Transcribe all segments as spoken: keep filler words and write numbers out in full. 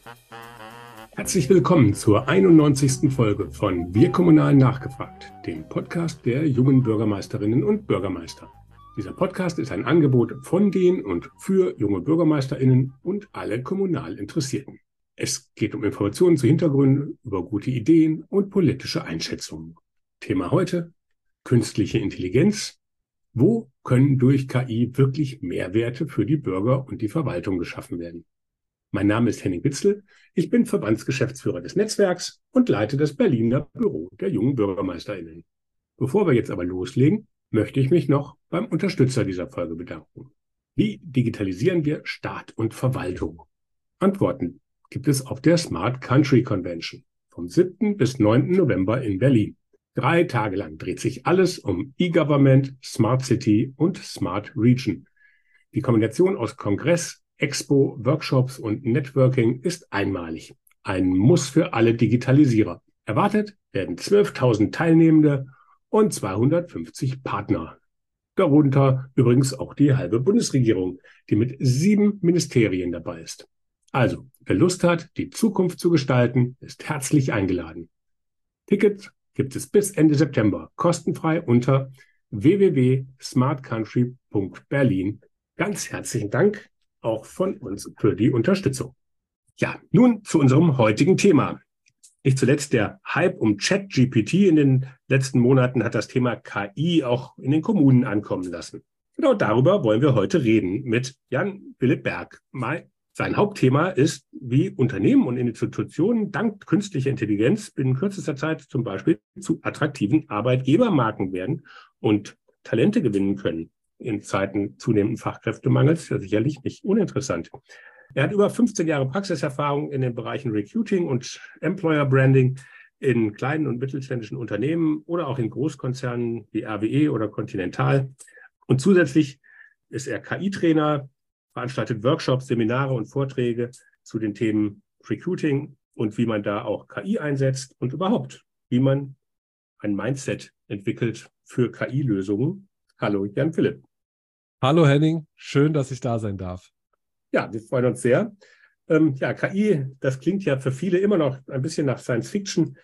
Herzlich willkommen zur einundneunzigsten Folge von Wir Kommunal nachgefragt, dem Podcast der jungen Bürgermeisterinnen und Bürgermeister. Dieser Podcast ist ein Angebot von den und für junge BürgermeisterInnen und alle kommunal Interessierten. Es geht um Informationen zu Hintergründen, über gute Ideen und politische Einschätzungen. Thema heute: künstliche Intelligenz. Wo können durch K I wirklich Mehrwerte für die Bürger und die Verwaltung geschaffen werden? Mein Name ist Henning Witzel, ich bin Verbandsgeschäftsführer des Netzwerks und leite das Berliner Büro der jungen BürgermeisterInnen. Bevor wir jetzt aber loslegen, möchte ich mich noch beim Unterstützer dieser Folge bedanken. Wie digitalisieren wir Staat und Verwaltung? Antworten gibt es auf der Smart Country Convention vom siebten bis neunten November in Berlin. Drei Tage lang dreht sich alles um E-Government, Smart City und Smart Region. Die Kombination aus Kongress, Expo, Workshops und Networking ist einmalig. Ein Muss für alle Digitalisierer. Erwartet werden zwölftausend Teilnehmende und zweihundertfünfzig Partner. Darunter übrigens auch die halbe Bundesregierung, die mit sieben Ministerien dabei ist. Also, wer Lust hat, die Zukunft zu gestalten, ist herzlich eingeladen. Tickets gibt es bis Ende September kostenfrei unter w w w punkt smart country punkt berlin. Ganz herzlichen Dank auch von uns für die Unterstützung. Ja, nun zu unserem heutigen Thema. Nicht zuletzt der Hype um ChatGPT in den letzten Monaten hat das Thema K I auch in den Kommunen ankommen lassen. Genau darüber wollen wir heute reden mit Jan-Philipp Berg. Sein Hauptthema ist, wie Unternehmen und Institutionen dank künstlicher Intelligenz binnen kürzester Zeit zum Beispiel zu attraktiven Arbeitgebermarken werden und Talente gewinnen können. In Zeiten zunehmenden Fachkräftemangels ja sicherlich nicht uninteressant. Er hat über fünfzehn Jahre Praxiserfahrung in den Bereichen Recruiting und Employer Branding in kleinen und mittelständischen Unternehmen oder auch in Großkonzernen wie R W E oder Continental. Und zusätzlich ist er K I-Trainer, veranstaltet Workshops, Seminare und Vorträge zu den Themen Recruiting und wie man da auch K I einsetzt und überhaupt, wie man ein Mindset entwickelt für K I-Lösungen. Hallo, Jan-Philipp. Hallo, Henning. Schön, dass ich da sein darf. Ja, wir freuen uns sehr. Ähm, ja, K I, das klingt ja für viele immer noch ein bisschen nach Science Fiction.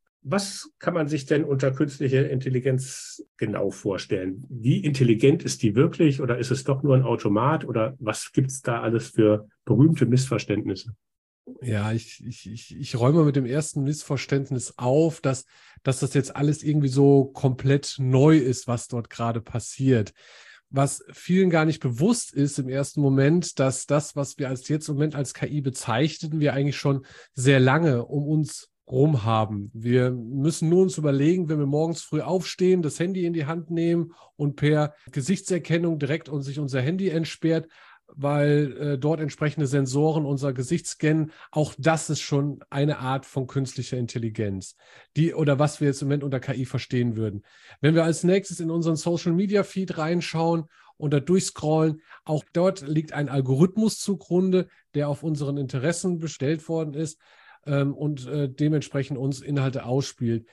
Was kann man sich denn unter künstlicher Intelligenz genau vorstellen? Wie intelligent ist die wirklich oder ist es doch nur ein Automat oder was gibt es da alles für berühmte Missverständnisse? Ja, ich, ich, ich, ich räume mit dem ersten Missverständnis auf, dass, dass das jetzt alles irgendwie so komplett neu ist, was dort gerade passiert. Was vielen gar nicht bewusst ist im ersten Moment, dass das, was wir als jetzt im Moment als K I bezeichneten, wir eigentlich schon sehr lange um uns rum haben. Wir müssen nur uns überlegen, wenn wir morgens früh aufstehen, das Handy in die Hand nehmen und per Gesichtserkennung direkt uns sich unser Handy entsperrt, weil äh, dort entsprechende Sensoren unser Gesicht scannen. Auch das ist schon eine Art von künstlicher Intelligenz, die oder was wir jetzt im Moment unter K I verstehen würden. Wenn wir als nächstes in unseren Social-Media-Feed reinschauen und da durchscrollen, auch dort liegt ein Algorithmus zugrunde, der auf unseren Interessen bestellt worden ist ähm, und äh, dementsprechend uns Inhalte ausspielt.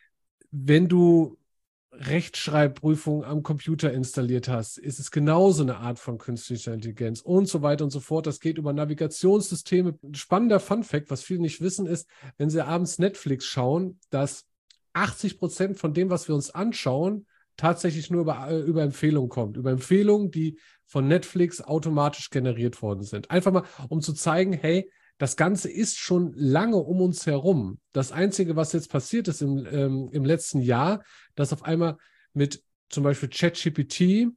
Wenn du Rechtschreibprüfung am Computer installiert hast, ist es genauso eine Art von künstlicher Intelligenz und so weiter und so fort. Das geht über Navigationssysteme. Ein spannender Funfact, was viele nicht wissen, ist, wenn sie abends Netflix schauen, dass achtzig Prozent von dem, was wir uns anschauen, tatsächlich nur über, über Empfehlungen kommt. Über Empfehlungen, die von Netflix automatisch generiert worden sind. Einfach mal, um zu zeigen, hey, das Ganze ist schon lange um uns herum. Das Einzige, was jetzt passiert ist im, ähm, im letzten Jahr, dass auf einmal mit zum Beispiel ChatGPT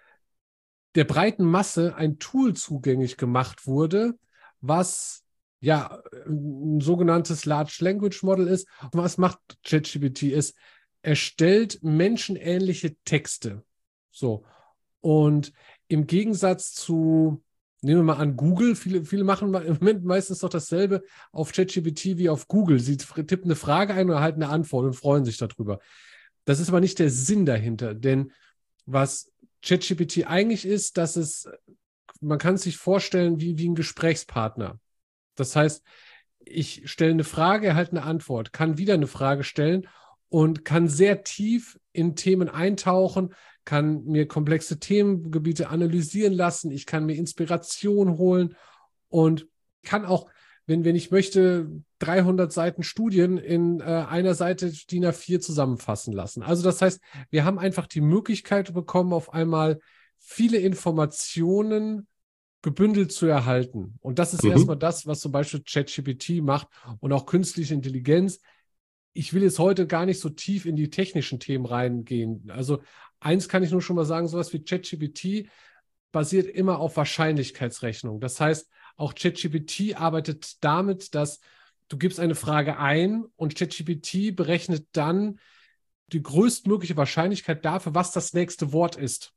der breiten Masse ein Tool zugänglich gemacht wurde, was ja ein sogenanntes Large Language Model ist. Und was macht ChatGPT? Es erstellt menschenähnliche Texte. So. Und im Gegensatz zu nehmen wir mal an Google. Viele, viele machen im Moment meistens doch dasselbe auf ChatGPT wie auf Google. Sie tippen eine Frage ein und erhalten eine Antwort und freuen sich darüber. Das ist aber nicht der Sinn dahinter, denn was ChatGPT eigentlich ist, dass es, man kann es sich vorstellen wie, wie ein Gesprächspartner. Das heißt, ich stelle eine Frage, erhalte eine Antwort, kann wieder eine Frage stellen und kann sehr tief in Themen eintauchen, kann mir komplexe Themengebiete analysieren lassen, ich kann mir Inspiration holen und kann auch wenn, wenn ich möchte, dreihundert Seiten Studien in äh, einer Seite D I N A vier zusammenfassen lassen. Also das heißt, wir haben einfach die Möglichkeit bekommen, auf einmal viele Informationen gebündelt zu erhalten. Und das ist Mhm. erstmal das, was zum Beispiel ChatGPT macht und auch künstliche Intelligenz. Ich will jetzt heute gar nicht so tief in die technischen Themen reingehen. Also eins kann ich nur schon mal sagen, sowas wie ChatGPT basiert immer auf Wahrscheinlichkeitsrechnung. Das heißt, auch ChatGPT arbeitet damit, dass du gibst eine Frage ein und ChatGPT berechnet dann die größtmögliche Wahrscheinlichkeit dafür, was das nächste Wort ist.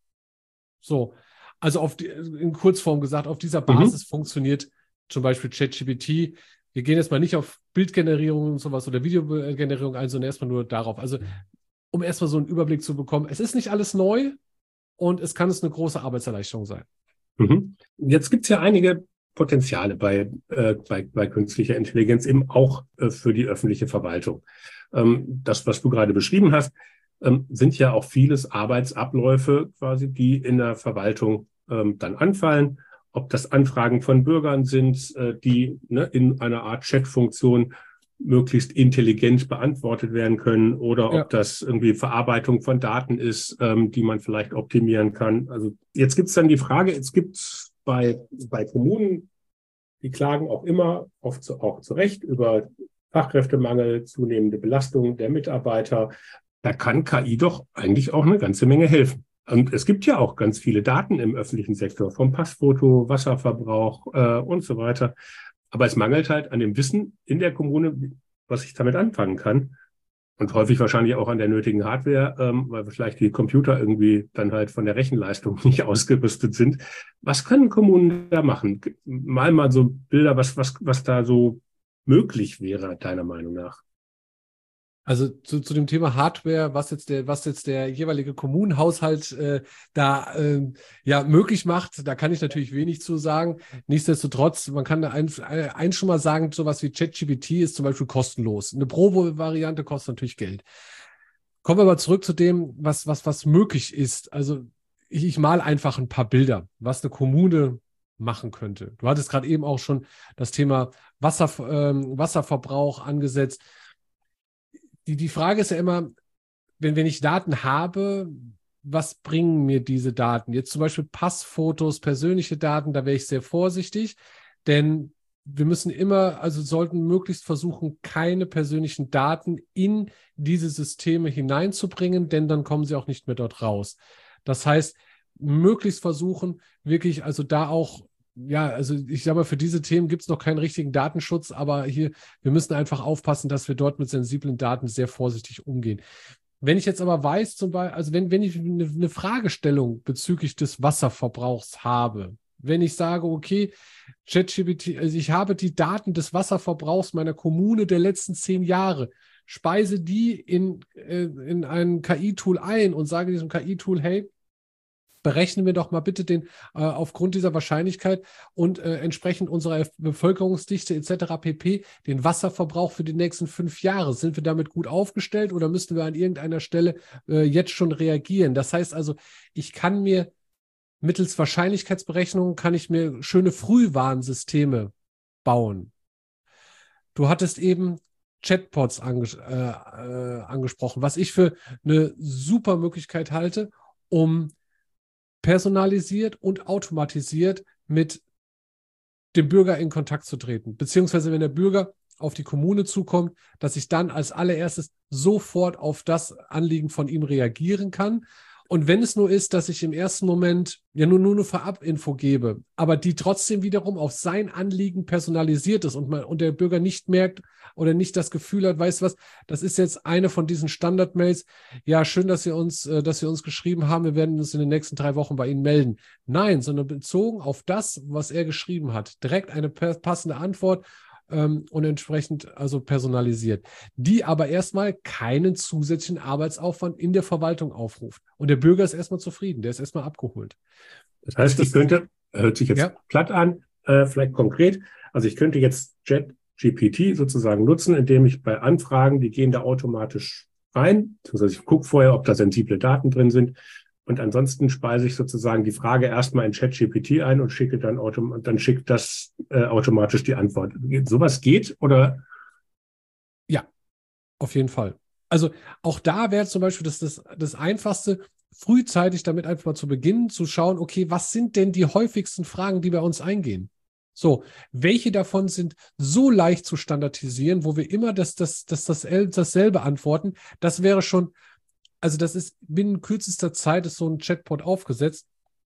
So, also auf die, in Kurzform gesagt, auf dieser Basis mhm. funktioniert zum Beispiel ChatGPT. Wir gehen jetzt mal nicht auf Bildgenerierung und sowas oder Videogenerierung ein, sondern erstmal nur darauf. Also, um erstmal so einen Überblick zu bekommen. Es ist nicht alles neu und es kann es eine große Arbeitserleichterung sein. Mhm. Jetzt gibt es ja einige Potenziale bei, äh, bei, bei künstlicher Intelligenz, eben auch äh, für die öffentliche Verwaltung. Ähm, das, was du gerade beschrieben hast, ähm, sind ja auch vieles Arbeitsabläufe quasi, die in der Verwaltung ähm, dann anfallen. Ob das Anfragen von Bürgern sind, äh, die ne, in einer Art Chat-Funktion möglichst intelligent beantwortet werden können, oder Ja. ob das irgendwie Verarbeitung von Daten ist, ähm, die man vielleicht optimieren kann. Also jetzt gibt es dann die Frage, es gibt bei, bei Kommunen, die klagen auch immer, oft zu, auch zu Recht, über Fachkräftemangel, zunehmende Belastung der Mitarbeiter. Da kann K I doch eigentlich auch eine ganze Menge helfen. Und es gibt ja auch ganz viele Daten im öffentlichen Sektor, vom Passfoto, Wasserverbrauch äh, und so weiter. Aber es mangelt halt an dem Wissen in der Kommune, was ich damit anfangen kann. Und häufig wahrscheinlich auch an der nötigen Hardware, ähm, weil vielleicht die Computer irgendwie dann halt von der Rechenleistung nicht ausgerüstet sind. Was können Kommunen da machen? Mal mal so Bilder, was, was, was da so möglich wäre, deiner Meinung nach. Also zu, zu dem Thema Hardware, was jetzt der, was jetzt der jeweilige Kommunenhaushalt äh, da äh, ja möglich macht, da kann ich natürlich wenig zu sagen. Nichtsdestotrotz, man kann da eins ein schon mal sagen, sowas wie ChatGPT ist zum Beispiel kostenlos. Eine Probe-Variante kostet natürlich Geld. Kommen wir aber zurück zu dem, was, was, was möglich ist. Also ich, ich mal einfach ein paar Bilder, was eine Kommune machen könnte. Du hattest gerade eben auch schon das Thema Wasser, ähm, Wasserverbrauch angesetzt. Die, die Frage ist ja immer, wenn, wenn ich Daten habe, was bringen mir diese Daten? Jetzt zum Beispiel Passfotos, persönliche Daten, da wäre ich sehr vorsichtig, denn wir müssen immer, also sollten möglichst versuchen, keine persönlichen Daten in diese Systeme hineinzubringen, denn dann kommen sie auch nicht mehr dort raus. Das heißt, möglichst versuchen, wirklich also da auch ja, also ich sage mal, für diese Themen gibt es noch keinen richtigen Datenschutz, aber hier, wir müssen einfach aufpassen, dass wir dort mit sensiblen Daten sehr vorsichtig umgehen. Wenn ich jetzt aber weiß, zum Beispiel, also wenn, wenn ich eine, eine Fragestellung bezüglich des Wasserverbrauchs habe, wenn ich sage, okay, ChatGPT, also ich habe die Daten des Wasserverbrauchs meiner Kommune der letzten zehn Jahre, speise die in, äh, in ein K I-Tool ein und sage diesem K I-Tool, hey, berechnen wir doch mal bitte den äh, aufgrund dieser Wahrscheinlichkeit und äh, entsprechend unserer Bevölkerungsdichte et cetera pp. Den Wasserverbrauch für die nächsten fünf Jahre. Sind wir damit gut aufgestellt oder müssten wir an irgendeiner Stelle äh, jetzt schon reagieren? Das heißt also, ich kann mir mittels Wahrscheinlichkeitsberechnungen kann ich mir schöne Frühwarnsysteme bauen. Du hattest eben Chatbots anges äh, äh, angesprochen, was ich für eine super Möglichkeit halte, um personalisiert und automatisiert mit dem Bürger in Kontakt zu treten. Beziehungsweise wenn der Bürger auf die Kommune zukommt, dass ich dann als allererstes sofort auf das Anliegen von ihm reagieren kann. Und wenn es nur ist, dass ich im ersten Moment ja nur, nur eine Vorab-Info gebe, aber die trotzdem wiederum auf sein Anliegen personalisiert ist und, man, und der Bürger nicht merkt oder nicht das Gefühl hat, weißt du was, das ist jetzt eine von diesen Standard-Mails. Ja, schön, dass Sie uns, dass Sie uns geschrieben haben. Wir werden uns in den nächsten drei Wochen bei Ihnen melden. Nein, sondern bezogen auf das, was er geschrieben hat. Direkt eine passende Antwort ähm, und entsprechend also personalisiert, die aber erstmal keinen zusätzlichen Arbeitsaufwand in der Verwaltung aufruft. Und der Bürger ist erstmal zufrieden, der ist erstmal abgeholt. Das heißt, das, ich könnte, hört sich jetzt ja. platt an, äh, vielleicht konkret, also ich könnte jetzt ChatGPT sozusagen nutzen, indem ich bei Anfragen, die gehen da automatisch rein, beziehungsweise ich gucke vorher, ob da sensible Daten drin sind, Und ansonsten speise ich sozusagen die Frage erstmal in ChatGPT ein und schicke dann, autom- und dann schickt das äh, automatisch die Antwort. Sowas geht oder? Ja, auf jeden Fall. Also auch da wäre zum Beispiel das, das, das Einfachste, frühzeitig damit einfach mal zu beginnen, zu schauen, okay, was sind denn die häufigsten Fragen, die bei uns eingehen? So, welche davon sind so leicht zu standardisieren, wo wir immer das, das, das, das, dasselbe antworten? Das wäre schon, also das ist binnen kürzester Zeit ist so ein Chatbot aufgesetzt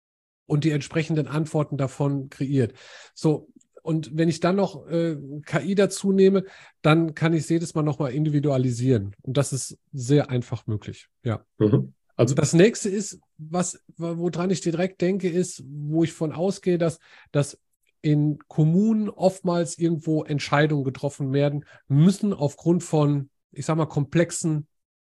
und die entsprechenden Antworten davon kreiert. So, und wenn ich dann noch äh, K I dazu nehme, dann kann ich es jedes Mal nochmal individualisieren. Und das ist sehr einfach möglich. Ja. Mhm. Also Das nächste ist, was, woran ich direkt denke, ist, wo ich von ausgehe, dass, dass in Kommunen oftmals irgendwo Entscheidungen getroffen werden müssen aufgrund von, ich sag mal, komplexen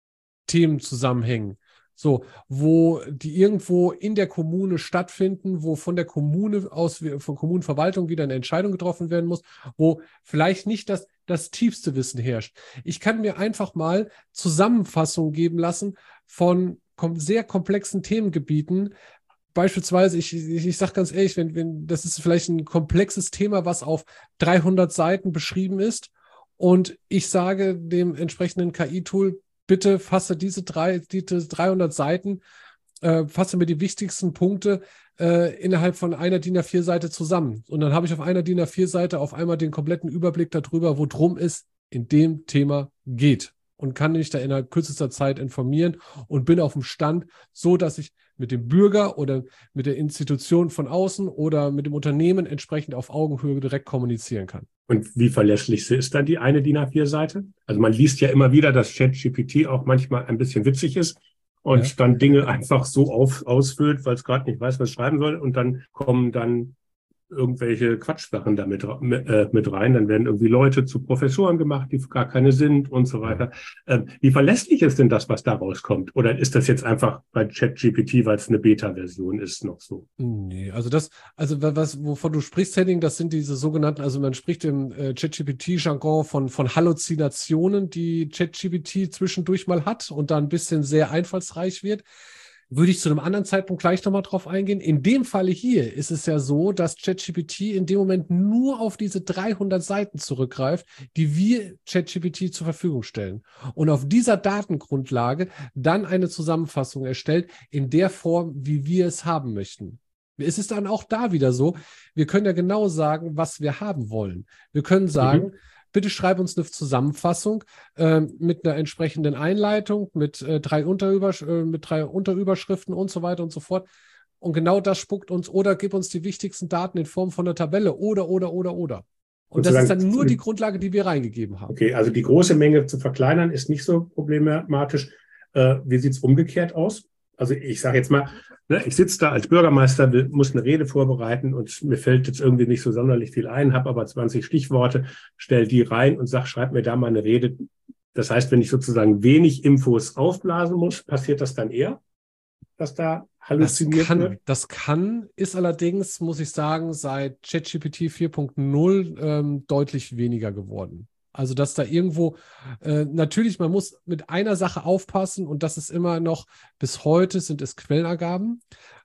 Themenzusammenhängen. So, wo die irgendwo in der Kommune stattfinden, wo von der Kommune aus, von Kommunenverwaltung wieder eine Entscheidung getroffen werden muss, wo vielleicht nicht das, das tiefste Wissen herrscht. Ich kann mir einfach mal Zusammenfassungen geben lassen von kom- sehr komplexen Themengebieten. Beispielsweise, ich, ich, ich sage ganz ehrlich, wenn, wenn, das ist vielleicht ein komplexes Thema, was auf dreihundert Seiten beschrieben ist und ich sage dem entsprechenden K I-Tool, bitte fasse diese, drei, diese dreihundert Seiten, äh, fasse mir die wichtigsten Punkte äh, innerhalb von einer D I N A vier Seite zusammen. Und dann habe ich auf einer D I N A vier Seite auf einmal den kompletten Überblick darüber, worum es in dem Thema geht. Und kann mich da innerhalb kürzester Zeit informieren und bin auf dem Stand, so dass ich mit dem Bürger oder mit der Institution von außen oder mit dem Unternehmen entsprechend auf Augenhöhe direkt kommunizieren kann. Und wie verlässlich ist dann die eine D I N A vier Seite? Also man liest ja immer wieder, dass ChatGPT auch manchmal ein bisschen witzig ist und Ja. dann Dinge einfach so auf, ausfüllt, weil es gerade nicht weiß, was es schreiben soll. Und dann kommen dann irgendwelche Quatschsachen da mit, äh, mit rein. Dann werden irgendwie Leute zu Professoren gemacht, die gar keine sind und so weiter. Ja. Ähm, wie verlässlich ist denn das, was da rauskommt? Oder ist das jetzt einfach bei ChatGPT, weil es eine Beta-Version ist, noch so? Nee, also das, also was, wovon du sprichst, Henning, das sind diese sogenannten, also man spricht im äh, ChatGPT-Jargon von, von Halluzinationen, die ChatGPT zwischendurch mal hat und da ein bisschen sehr einfallsreich wird. Würde ich zu einem anderen Zeitpunkt gleich nochmal drauf eingehen. In dem Falle hier ist es ja so, dass ChatGPT in dem Moment nur auf diese dreihundert Seiten zurückgreift, die wir ChatGPT zur Verfügung stellen. Und auf dieser Datengrundlage dann eine Zusammenfassung erstellt in der Form, wie wir es haben möchten. Es ist dann auch da wieder so, wir können ja genau sagen, was wir haben wollen. Wir können sagen, mhm. bitte schreib uns eine Zusammenfassung äh, mit einer entsprechenden Einleitung, mit, äh, drei Unterübersch äh, mit drei Unterüberschriften und so weiter und so fort. Und genau das spuckt uns oder gib uns die wichtigsten Daten in Form von einer Tabelle oder, oder, oder, oder. Und das ist dann nur die Grundlage, die wir reingegeben haben. Okay, also die große Menge zu verkleinern ist nicht so problematisch. Äh, wie sieht es umgekehrt aus? Also ich sage jetzt mal, ne, ich sitze da als Bürgermeister, will, muss eine Rede vorbereiten und mir fällt jetzt irgendwie nicht so sonderlich viel ein, habe aber zwanzig Stichworte, stell die rein und sag, schreib mir da mal eine Rede. Das heißt, wenn ich sozusagen wenig Infos aufblasen muss, passiert das dann eher, dass da halluziniert das kann, wird? Das kann, ist allerdings, muss ich sagen, seit ChatGPT vier Punkt null ähm, deutlich weniger geworden. Also, dass da irgendwo, äh, natürlich, man muss mit einer Sache aufpassen und das ist immer noch, bis heute sind es Quellenangaben.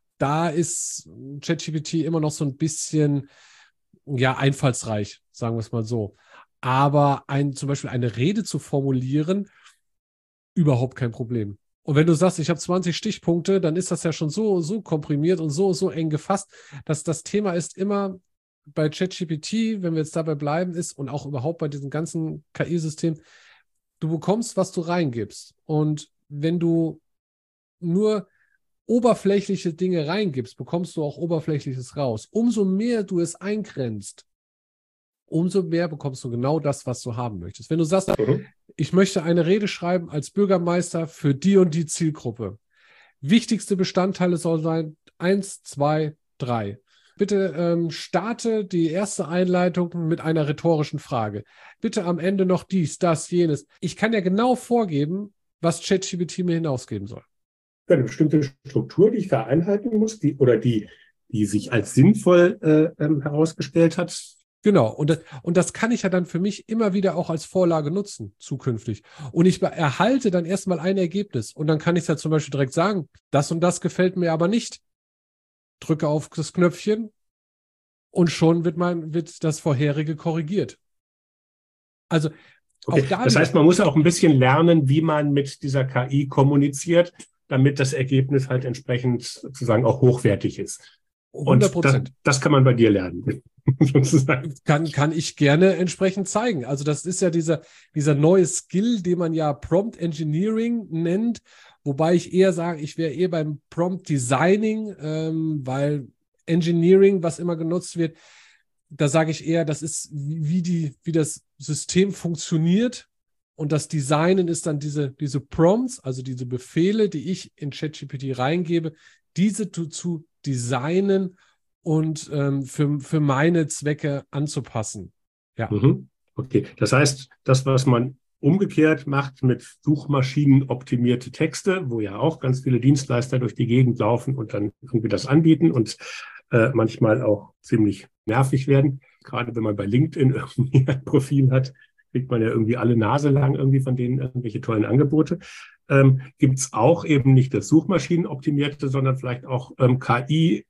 Da ist ChatGPT immer noch so ein bisschen, ja, einfallsreich, sagen wir es mal so. Aber ein, zum Beispiel eine Rede zu formulieren, überhaupt kein Problem. Und wenn du sagst, ich habe zwanzig Stichpunkte, dann ist das ja schon so, so komprimiert und so, so eng gefasst, dass das Thema ist immer bei ChatGPT, wenn wir jetzt dabei bleiben, ist und auch überhaupt bei diesem ganzen K I-System, du bekommst, was du reingibst. Und wenn du nur oberflächliche Dinge reingibst, bekommst du auch Oberflächliches raus. Umso mehr du es eingrenzt, umso mehr bekommst du genau das, was du haben möchtest. Wenn du sagst, mhm. ich möchte eine Rede schreiben als Bürgermeister für die und die Zielgruppe. Wichtigste Bestandteile sollen sein eins, zwei, drei. Bitte ähm, starte die erste Einleitung mit einer rhetorischen Frage. Bitte am Ende noch dies, das, jenes. Ich kann ja genau vorgeben, was ChatGPT mir hinausgeben soll. Eine bestimmte Struktur, die ich da einhalten muss, die oder die, die sich als sinnvoll äh, ähm, herausgestellt hat. Genau, und das, und das kann ich ja dann für mich immer wieder auch als Vorlage nutzen, zukünftig. Und ich erhalte dann erstmal ein Ergebnis und dann kann ich es ja zum Beispiel direkt sagen, das und das gefällt mir aber nicht. Drücke auf das Knöpfchen und schon wird, mein, wird das vorherige korrigiert. Also Okay, auch da das wieder, heißt, man muss auch ein bisschen lernen, wie man mit dieser K I kommuniziert, damit das Ergebnis halt entsprechend sozusagen auch hochwertig ist. hundert Und das, Prozent. das kann man bei dir lernen. sozusagen. Kann, kann ich gerne entsprechend zeigen. Also das ist ja dieser, dieser neue Skill, den man ja Prompt Engineering nennt, wobei ich eher sage, ich wäre eher beim Prompt Designing, ähm, weil Engineering, was immer genutzt wird, da sage ich eher, das ist wie, die, wie das System funktioniert und das Designen ist dann diese, diese Prompts, also diese Befehle, die ich in ChatGPT reingebe, diese zu, zu designen und ähm, für, für meine Zwecke anzupassen. Ja. Mhm. Okay, das heißt, das, was man umgekehrt macht mit Suchmaschinen optimierte Texte, wo ja auch ganz viele Dienstleister durch die Gegend laufen und dann irgendwie das anbieten und äh, manchmal auch ziemlich nervig werden. Gerade wenn man bei LinkedIn irgendwie ein Profil hat, kriegt man ja irgendwie alle Nase lang irgendwie von denen irgendwelche tollen Angebote. Ähm, gibt es auch eben nicht das Suchmaschinenoptimierte, sondern vielleicht auch ähm, K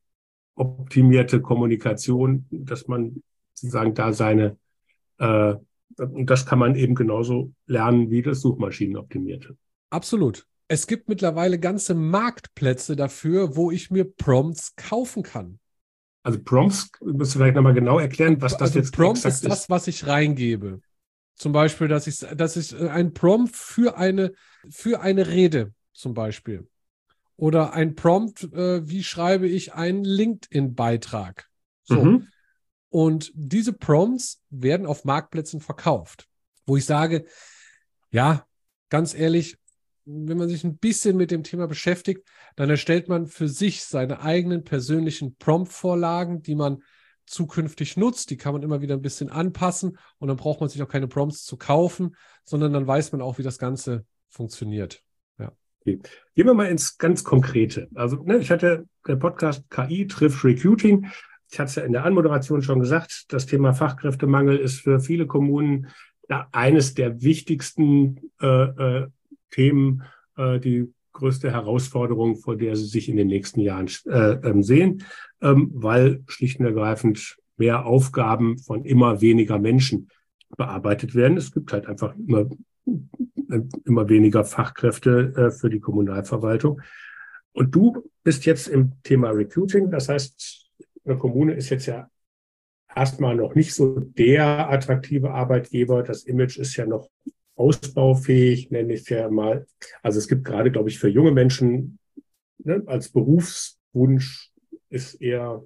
I-optimierte Kommunikation, dass man sozusagen da seine, äh, das kann man eben genauso lernen wie das Suchmaschinenoptimierte. Absolut. Es gibt mittlerweile ganze Marktplätze dafür, wo ich mir Prompts kaufen kann. Also Prompts, müsst ihr vielleicht nochmal genau erklären, was das Also jetzt Prompt exakt ist das, ist. was ich reingebe. Zum Beispiel, dass ich, dass ich ein Prompt für eine, für eine Rede zum Beispiel. Oder ein Prompt, äh, wie schreibe ich einen LinkedIn-Beitrag. So. Mhm. Und diese Prompts werden auf Marktplätzen verkauft, wo ich sage, ja, ganz ehrlich, wenn man sich ein bisschen mit dem Thema beschäftigt, dann erstellt man für sich seine eigenen persönlichen Prompt-Vorlagen, die man zukünftig nutzt. Die kann man immer wieder ein bisschen anpassen und dann braucht man sich auch keine Prompts zu kaufen, sondern dann weiß man auch, wie das Ganze funktioniert. Ja. Okay. Gehen wir mal ins ganz Konkrete. Also, ne, ich hatte der Podcast K I trifft Recruiting. Ich hatte es ja in der Anmoderation schon gesagt, das Thema Fachkräftemangel ist für viele Kommunen ja, eines der wichtigsten äh, äh, Themen, äh, die größte Herausforderung, vor der sie sich in den nächsten Jahren äh, ähm, sehen, ähm, weil schlicht und ergreifend mehr Aufgaben von immer weniger Menschen bearbeitet werden. Es gibt halt einfach immer, immer weniger Fachkräfte äh, für die Kommunalverwaltung. Und du bist jetzt im Thema Recruiting. Das heißt, eine Kommune ist jetzt ja erstmal noch nicht so der attraktive Arbeitgeber. Das Image ist ja noch ausbaufähig, nenne ich es ja mal. Also es gibt gerade, glaube ich, für junge Menschen, ne, als Berufswunsch ist eher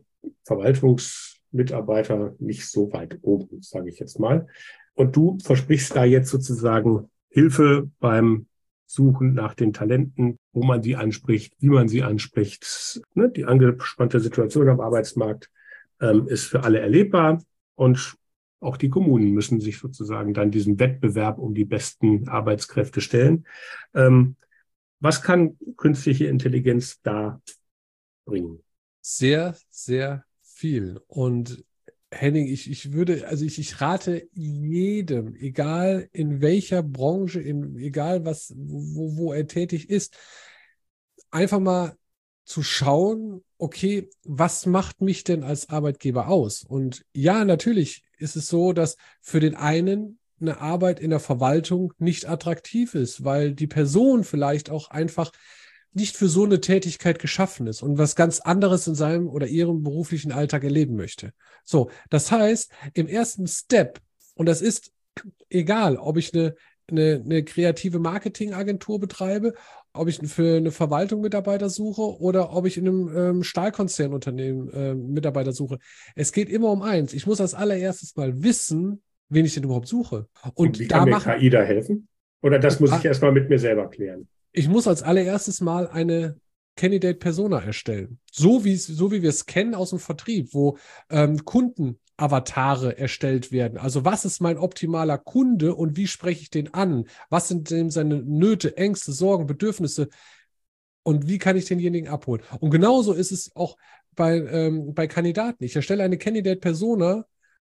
Verwaltungsmitarbeiter nicht so weit oben, sage ich jetzt mal. Und du versprichst da jetzt sozusagen Hilfe beim Suchen nach den Talenten, wo man sie anspricht, wie man sie anspricht. Ne, die angespannte Situation am Arbeitsmarkt ähm, ist für alle erlebbar und auch die Kommunen müssen sich sozusagen dann diesem Wettbewerb um die besten Arbeitskräfte stellen. Ähm, was kann künstliche Intelligenz da bringen? Sehr, sehr viel. Und Henning, ich, ich würde, also ich, ich rate jedem, egal in welcher Branche, in, egal was, wo, wo er tätig ist, einfach mal zu schauen, okay, was macht mich denn als Arbeitgeber aus? Und ja, natürlich ist es so, dass für den einen eine Arbeit in der Verwaltung nicht attraktiv ist, weil die Person vielleicht auch einfach nicht für so eine Tätigkeit geschaffen ist und was ganz anderes in seinem oder ihrem beruflichen Alltag erleben möchte. So, das heißt, im ersten Step, und das ist egal, ob ich eine, eine, eine kreative Marketingagentur betreibe, ob ich für eine Verwaltung Mitarbeiter suche oder ob ich in einem ähm, Stahlkonzernunternehmen äh, Mitarbeiter suche. Es geht immer um eins. Ich muss als allererstes mal wissen, wen ich denn überhaupt suche. Und, Und wie da kann mir machen, K I da helfen? Oder das muss ich da, erstmal mit mir selber klären? ich muss als allererstes mal eine Candidate Persona erstellen. So wie, so wie wir es kennen aus dem Vertrieb, wo ähm, Kundenavatare erstellt werden. Also was ist mein optimaler Kunde und wie spreche ich den an? Was sind denn seine Nöte, Ängste, Sorgen, Bedürfnisse? Und wie kann ich denjenigen abholen? Und genauso ist es auch bei, ähm, bei Kandidaten. Ich erstelle eine Candidate Persona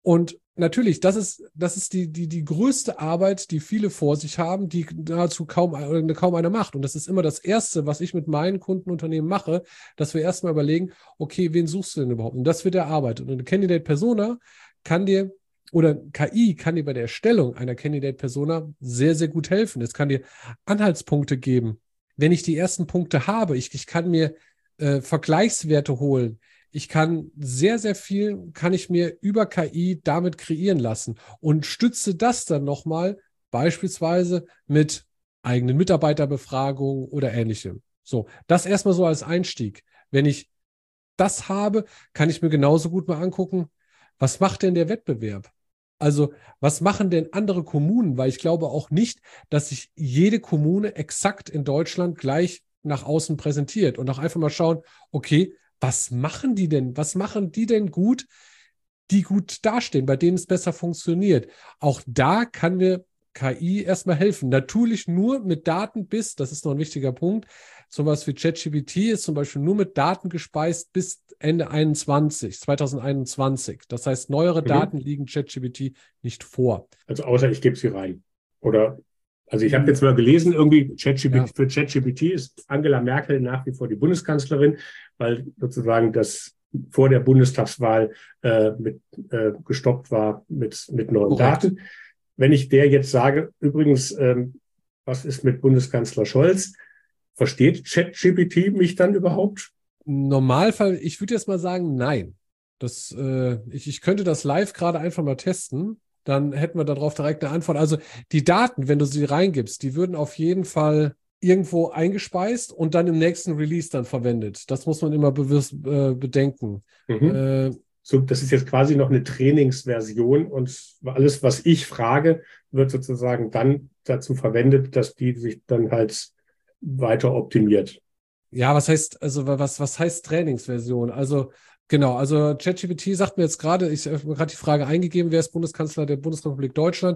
Und natürlich, das ist, das ist die, die, die größte Arbeit, die viele vor sich haben, die nahezu kaum, oder kaum einer macht. Und das ist immer das Erste, was ich mit meinen Kundenunternehmen mache, dass wir erstmal überlegen, okay, wen suchst du denn überhaupt? Und das wird erarbeitet. Und eine Candidate Persona kann dir, oder K I kann dir bei der Erstellung einer Candidate Persona sehr, sehr gut helfen. Es kann dir Anhaltspunkte geben. Wenn ich die ersten Punkte habe, ich, ich kann mir äh, Vergleichswerte holen. Ich kann sehr, sehr viel, kann ich mir über K I damit kreieren lassen und stütze das dann nochmal beispielsweise mit eigenen Mitarbeiterbefragungen oder ähnlichem. So, das erstmal so als Einstieg. Wenn ich das habe, kann ich mir genauso gut mal angucken, was macht denn der Wettbewerb? Also, was machen denn andere Kommunen? Weil ich glaube auch nicht, dass sich jede Kommune exakt in Deutschland gleich nach außen präsentiert und auch einfach mal schauen, okay, was machen die denn? Was machen die denn gut, die gut dastehen, bei denen es besser funktioniert? Auch da kann mir K I erstmal helfen. Natürlich nur mit Daten bis, das ist noch ein wichtiger Punkt, sowas wie ChatGPT ist zum Beispiel nur mit Daten gespeist bis Ende einundzwanzig, zwanzig einundzwanzig. Das heißt, neuere Mhm. Daten liegen ChatGPT nicht vor. Also außer ich gebe sie rein. Oder, also ich habe jetzt mal gelesen, irgendwie ChatGPT, Ja. für ChatGPT ist Angela Merkel nach wie vor die Bundeskanzlerin, weil sozusagen das vor der Bundestagswahl äh, mit, äh, gestoppt war mit, mit neuen Korrekt. Daten. Wenn ich der jetzt sage, übrigens, ähm, was ist mit Bundeskanzler Scholz? Versteht ChatGPT mich dann überhaupt? Im Normalfall, ich würde jetzt mal sagen, nein. Das, äh, ich, ich könnte das live gerade einfach mal testen. Dann hätten wir darauf direkt eine Antwort. Also die Daten, wenn du sie reingibst, die würden auf jeden Fall irgendwo eingespeist und dann im nächsten Release dann verwendet. Das muss man immer bewusst äh, bedenken. Mhm. Äh, So, das ist jetzt quasi noch eine Trainingsversion und alles, was ich frage, wird sozusagen dann dazu verwendet, dass die sich dann halt weiter optimiert. Ja, was heißt, also was, was heißt Trainingsversion? Also genau, also ChatGPT sagt mir jetzt gerade, ich habe mir gerade die Frage eingegeben, wer ist Bundeskanzler der Bundesrepublik Deutschland?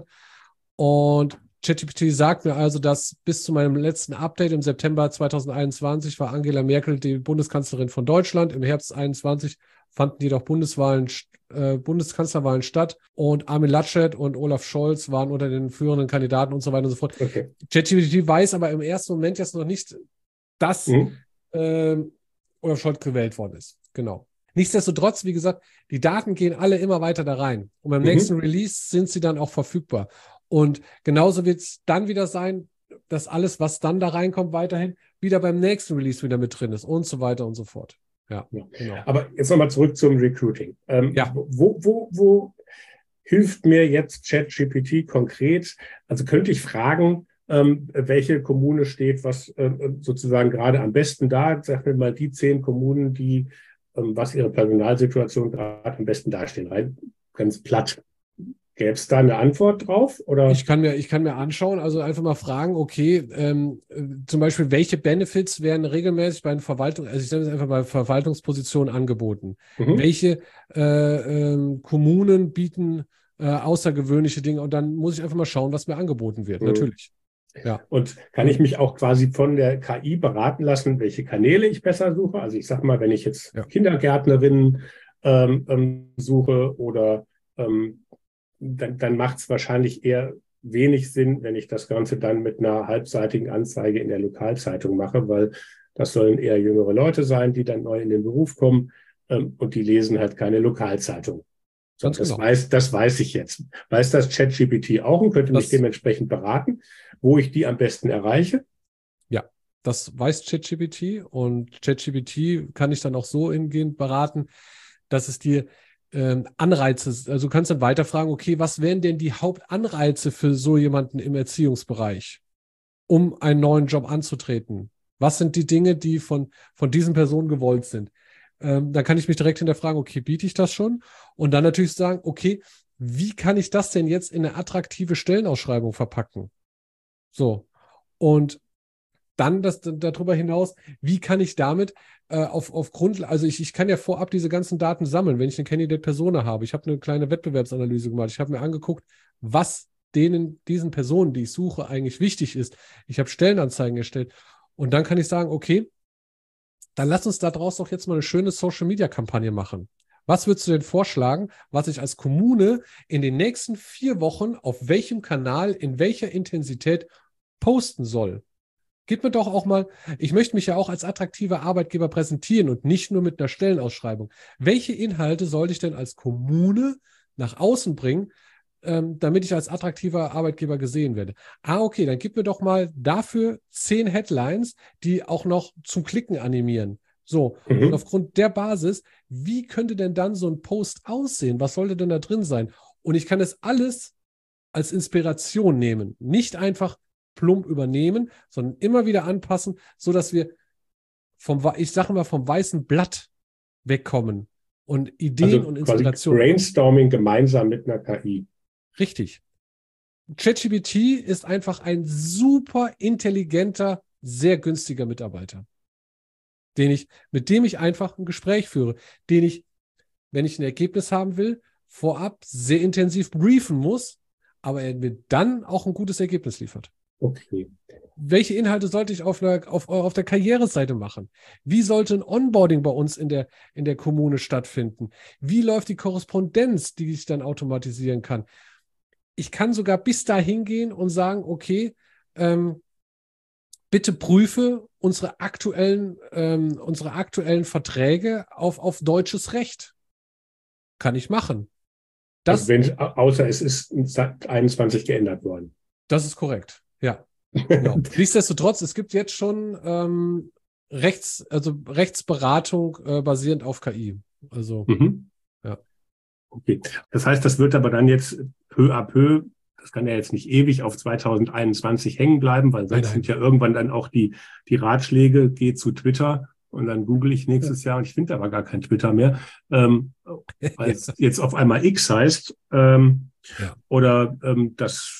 Und ChatGPT sagt mir also, dass bis zu meinem letzten Update im September zwanzig einundzwanzig war Angela Merkel die Bundeskanzlerin von Deutschland. Im Herbst einundzwanzig fanden jedoch Bundeswahlen, äh, Bundeskanzlerwahlen statt und Armin Laschet und Olaf Scholz waren unter den führenden Kandidaten und so weiter und so fort. Okay. ChatGPT weiß aber im ersten Moment jetzt noch nicht, dass Mhm. äh, Olaf Scholz gewählt worden ist. Genau. Nichtsdestotrotz, wie gesagt, die Daten gehen alle immer weiter da rein. Und beim Mhm. nächsten Release sind sie dann auch verfügbar. Und genauso wird es dann wieder sein, dass alles, was dann da reinkommt, weiterhin wieder beim nächsten Release wieder mit drin ist und so weiter und so fort. Ja, Ja. genau. Aber jetzt nochmal zurück zum Recruiting. Ähm, Ja. Wo, wo, wo hilft mir jetzt ChatGPT konkret? Also könnte ich fragen, ähm, welche Kommune steht was äh, sozusagen gerade am besten da? Sag mir mal die zehn Kommunen, die ähm, was ihre Personalsituation gerade am besten dastehen. Rein ganz platt. Gäbe es da eine Antwort drauf? Oder? Ich kann mir, ich kann mir anschauen, also einfach mal fragen, okay, ähm, äh, zum Beispiel, welche Benefits werden regelmäßig bei den Verwaltung, also ich sage es einfach bei Verwaltungspositionen angeboten? Mhm. Welche äh, ähm, Kommunen bieten äh, außergewöhnliche Dinge? Und dann muss ich einfach mal schauen, was mir angeboten wird, Mhm. natürlich. Ja. Und kann ich mich auch quasi von der K I beraten lassen, welche Kanäle ich besser suche? Also ich sage mal, wenn ich jetzt Ja. Kindergärtnerinnen ähm, ähm, suche oder ähm, dann, dann macht es wahrscheinlich eher wenig Sinn, wenn ich das Ganze dann mit einer halbseitigen Anzeige in der Lokalzeitung mache, weil das sollen eher jüngere Leute sein, die dann neu in den Beruf kommen ähm, und die lesen halt keine Lokalzeitung. So, Ganz das genau. weiß, das weiß ich jetzt. Weiß das ChatGPT auch und könnte mich Das- dementsprechend beraten, wo ich die am besten erreiche? Ja, das weiß ChatGPT und ChatGPT kann ich dann auch so hingehend beraten, dass es dir ähm, Anreize, also du kannst dann weiterfragen, okay, was wären denn die Hauptanreize für so jemanden im Erziehungsbereich, um einen neuen Job anzutreten? Was sind die Dinge, die von, von diesen Personen gewollt sind? Ähm, dann kann ich mich direkt hinterfragen, okay, biete ich das schon? Und dann natürlich sagen, okay, wie kann ich das denn jetzt in eine attraktive Stellenausschreibung verpacken? So. Und dann das, darüber hinaus, wie kann ich damit äh, auf, auf Grundlage, also ich, ich kann ja vorab diese ganzen Daten sammeln, wenn ich eine Candidate Persona habe. Ich habe eine kleine Wettbewerbsanalyse gemacht. Ich habe mir angeguckt, was denen, diesen Personen, die ich suche, eigentlich wichtig ist. Ich habe Stellenanzeigen erstellt. Und dann kann ich sagen, okay, dann lass uns da draus doch jetzt mal eine schöne Social-Media-Kampagne machen. Was würdest du denn vorschlagen, was ich als Kommune in den nächsten vier Wochen auf welchem Kanal, in welcher Intensität posten soll? Gib mir doch auch mal, ich möchte mich ja auch als attraktiver Arbeitgeber präsentieren und nicht nur mit einer Stellenausschreibung. Welche Inhalte sollte ich denn als Kommune nach außen bringen, ähm, damit ich als attraktiver Arbeitgeber gesehen werde? Ah, okay, dann gib mir doch mal dafür zehn Headlines, die auch noch zum Klicken animieren. So, mhm. Und aufgrund der Basis, wie könnte denn dann so ein Post aussehen? Was sollte denn da drin sein? Und ich kann das alles als Inspiration nehmen. Nicht einfach plump übernehmen, sondern immer wieder anpassen, sodass wir vom, ich sage mal, vom weißen Blatt wegkommen und Ideen also und Inspirationen. Brainstorming gemeinsam mit einer K I. Richtig. ChatGPT ist einfach ein super intelligenter, sehr günstiger Mitarbeiter, den ich, mit dem ich einfach ein Gespräch führe, den ich, wenn ich ein Ergebnis haben will, vorab sehr intensiv briefen muss, aber er mir dann auch ein gutes Ergebnis liefert. Okay. Welche Inhalte sollte ich auf der, auf, auf der Karriereseite machen? Wie sollte ein Onboarding bei uns in der, in der Kommune stattfinden? Wie läuft die Korrespondenz, die ich dann automatisieren kann? Ich kann sogar bis dahin gehen und sagen, okay, ähm, bitte prüfe unsere aktuellen, ähm, unsere aktuellen Verträge auf, auf deutsches Recht. Kann ich machen. Das, also wenn, außer es ist seit einundzwanzig geändert worden. Das ist korrekt. Ja, genau. Nichtsdestotrotz, es gibt jetzt schon ähm, Rechts, also Rechtsberatung äh, basierend auf K I. Also, mhm. ja. Okay. Das heißt, das wird aber dann jetzt peu à peu, das kann ja jetzt nicht ewig auf zwanzig einundzwanzig hängen bleiben, weil sonst nein, nein. sind ja irgendwann dann auch die, die Ratschläge, geh zu Twitter und dann google ich nächstes ja. Jahr und ich finde aber gar kein Twitter mehr, ähm, weil es jetzt auf einmal X heißt. Ähm, ja. Oder ähm, das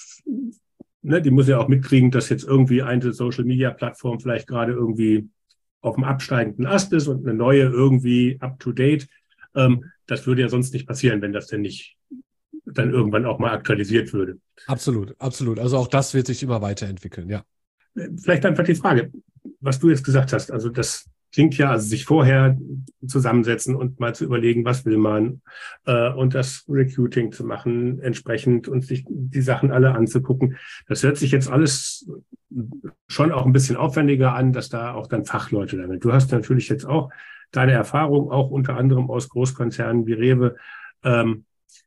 Ne, die muss ja auch mitkriegen, dass jetzt irgendwie eine Social-Media-Plattform vielleicht gerade irgendwie auf dem absteigenden Ast ist und eine neue irgendwie up-to-date. Ähm, das würde ja sonst nicht passieren, wenn das denn nicht dann irgendwann auch mal aktualisiert würde. Absolut, absolut. Also auch das wird sich immer weiterentwickeln, ja. Vielleicht einfach die Frage, was du jetzt gesagt hast. Also das klingt ja, also sich vorher zusammensetzen und mal zu überlegen, was will man äh, und das Recruiting zu machen entsprechend und sich die Sachen alle anzugucken. Das hört sich jetzt alles schon auch ein bisschen aufwendiger an, dass da auch dann Fachleute damit. Du hast natürlich jetzt auch deine Erfahrung, auch unter anderem aus Großkonzernen wie Rewe, ähm,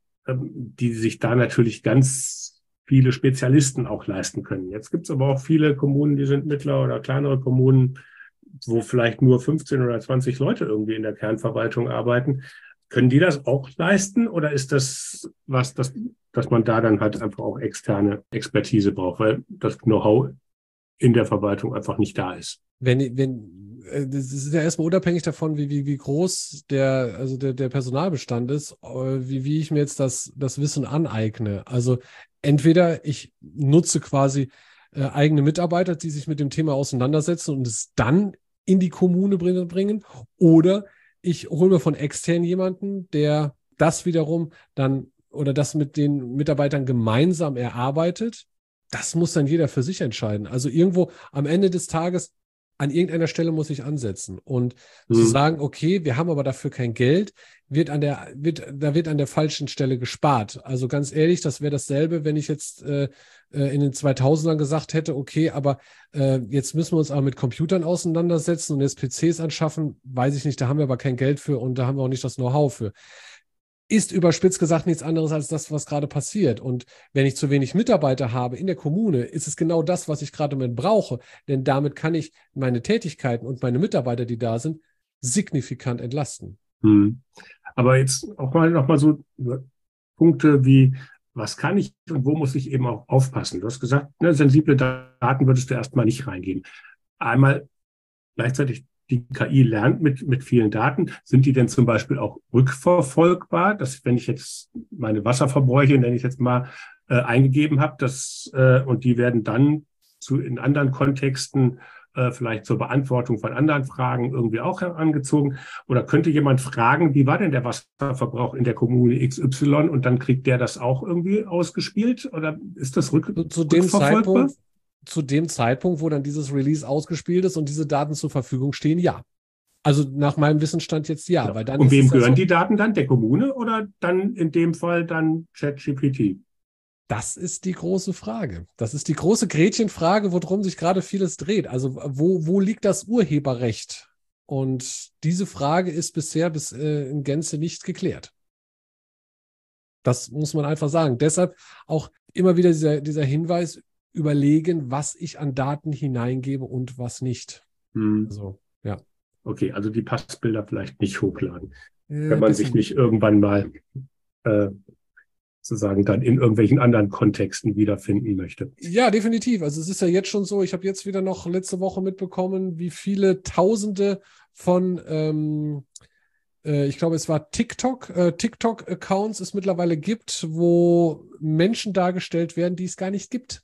die sich da natürlich ganz viele Spezialisten auch leisten können. Jetzt gibt es aber auch viele Kommunen, die sind mittler- oder kleinere Kommunen, wo vielleicht nur fünfzehn oder zwanzig Leute irgendwie in der Kernverwaltung arbeiten. Können die das auch leisten oder ist das was, das, dass man da dann halt einfach auch externe Expertise braucht, weil das Know-how in der Verwaltung einfach nicht da ist? Wenn, wenn, das ist ja erstmal unabhängig davon, wie, wie, wie groß der, also der, der Personalbestand ist, wie, wie ich mir jetzt das, das Wissen aneigne. Also entweder ich nutze quasi äh, eigene Mitarbeiter, die sich mit dem Thema auseinandersetzen und es dann in die Kommune bringen, bringen oder ich hole mir von extern jemanden, der das wiederum dann oder das mit den Mitarbeitern gemeinsam erarbeitet. Das muss dann jeder für sich entscheiden. Also irgendwo am Ende des Tages an irgendeiner Stelle muss ich ansetzen und mhm. zu sagen, okay, wir haben aber dafür kein Geld, wird an der, wird, da wird an der falschen Stelle gespart. Also ganz ehrlich, das wäre dasselbe, wenn ich jetzt äh, in den zweitausendern gesagt hätte, okay, aber äh, jetzt müssen wir uns aber mit Computern auseinandersetzen und jetzt P Cs anschaffen, weiß ich nicht, da haben wir aber kein Geld für und da haben wir auch nicht das Know-how für. Ist überspitzt gesagt nichts anderes als das, was gerade passiert. Und wenn ich zu wenig Mitarbeiter habe in der Kommune, ist es genau das, was ich gerade mit brauche. Denn damit kann ich meine Tätigkeiten und meine Mitarbeiter, die da sind, signifikant entlasten. Hm. Aber jetzt auch mal noch mal so Punkte wie, was kann ich und wo muss ich eben auch aufpassen? Du hast gesagt, ne, sensible Daten würdest du erstmal nicht reingeben. Einmal gleichzeitig die K I lernt mit, mit vielen Daten. Sind die denn zum Beispiel auch rückverfolgbar, dass wenn ich jetzt meine Wasserverbräuche, nenne ich jetzt mal, äh, eingegeben habe, dass, äh, und die werden dann zu, in anderen Kontexten äh, vielleicht zur Beantwortung von anderen Fragen irgendwie auch herangezogen? Oder könnte jemand fragen, wie war denn der Wasserverbrauch in der Kommune X Y und dann kriegt der das auch irgendwie ausgespielt? Oder ist das rück, zu, zu dem Zeitpunkt? Zu dem Zeitpunkt, wo dann dieses Release ausgespielt ist und diese Daten zur Verfügung stehen, ja. Also nach meinem Wissensstand jetzt ja. Ja. Weil dann Und wem ist gehören ja so, die Daten dann? Der Kommune oder dann in dem Fall dann ChatGPT? das ist die große Frage. Das ist die große Gretchenfrage, worum sich gerade vieles dreht. Also wo, wo liegt das Urheberrecht? Und diese Frage ist bisher bis äh, in Gänze nicht geklärt. Das muss man einfach sagen. Deshalb auch immer wieder dieser, dieser Hinweis, überlegen, was ich an Daten hineingebe und was nicht. Hm. Also, ja. Okay, also die Passbilder vielleicht nicht hochladen, Äh, wenn man sich nicht irgendwann mal äh, sozusagen dann in irgendwelchen anderen Kontexten wiederfinden möchte. Ja, definitiv. Also es ist ja jetzt schon so, ich habe jetzt wieder noch letzte Woche mitbekommen, wie viele Tausende von, ähm, äh, ich glaube, es war TikTok, äh, TikTok-Accounts es mittlerweile gibt, wo Menschen dargestellt werden, die es gar nicht gibt.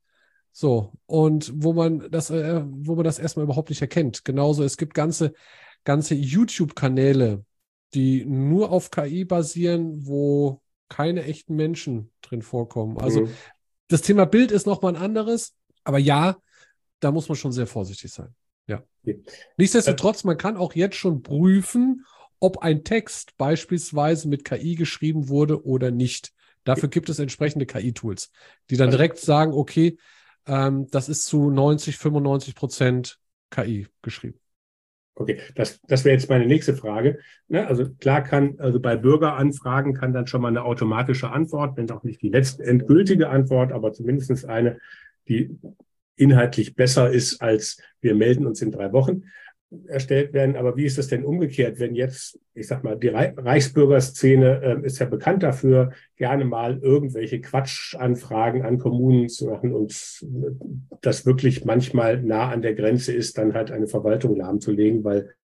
So, und wo man das, äh, wo man das erstmal überhaupt nicht erkennt. Genauso, es gibt ganze, ganze YouTube-Kanäle, die nur auf K I basieren, wo keine echten Menschen drin vorkommen. Also Mhm. das Thema Bild ist nochmal ein anderes, aber ja, da muss man schon sehr vorsichtig sein. Ja. Okay. Nichtsdestotrotz, man kann auch jetzt schon prüfen, ob ein Text beispielsweise mit K I geschrieben wurde oder nicht. Dafür gibt es entsprechende K I-Tools, die dann direkt sagen, okay, ähm, das ist zu neunzig, fünfundneunzig Prozent K I geschrieben. Okay, das, das wäre jetzt meine nächste Frage. Ne, also klar kann, also bei Bürgeranfragen kann dann schon mal eine automatische Antwort, wenn auch nicht die letzte endgültige Antwort, aber zumindest eine, die inhaltlich besser ist als wir melden uns in drei Wochen, erstellt werden. Aber wie ist das denn umgekehrt, wenn jetzt, ich sag mal, die Reichsbürgerszene äh, ist ja bekannt dafür, gerne mal irgendwelche Quatschanfragen an Kommunen zu machen und das wirklich manchmal nah an der Grenze ist, dann halt eine Verwaltung lahmzulegen, weil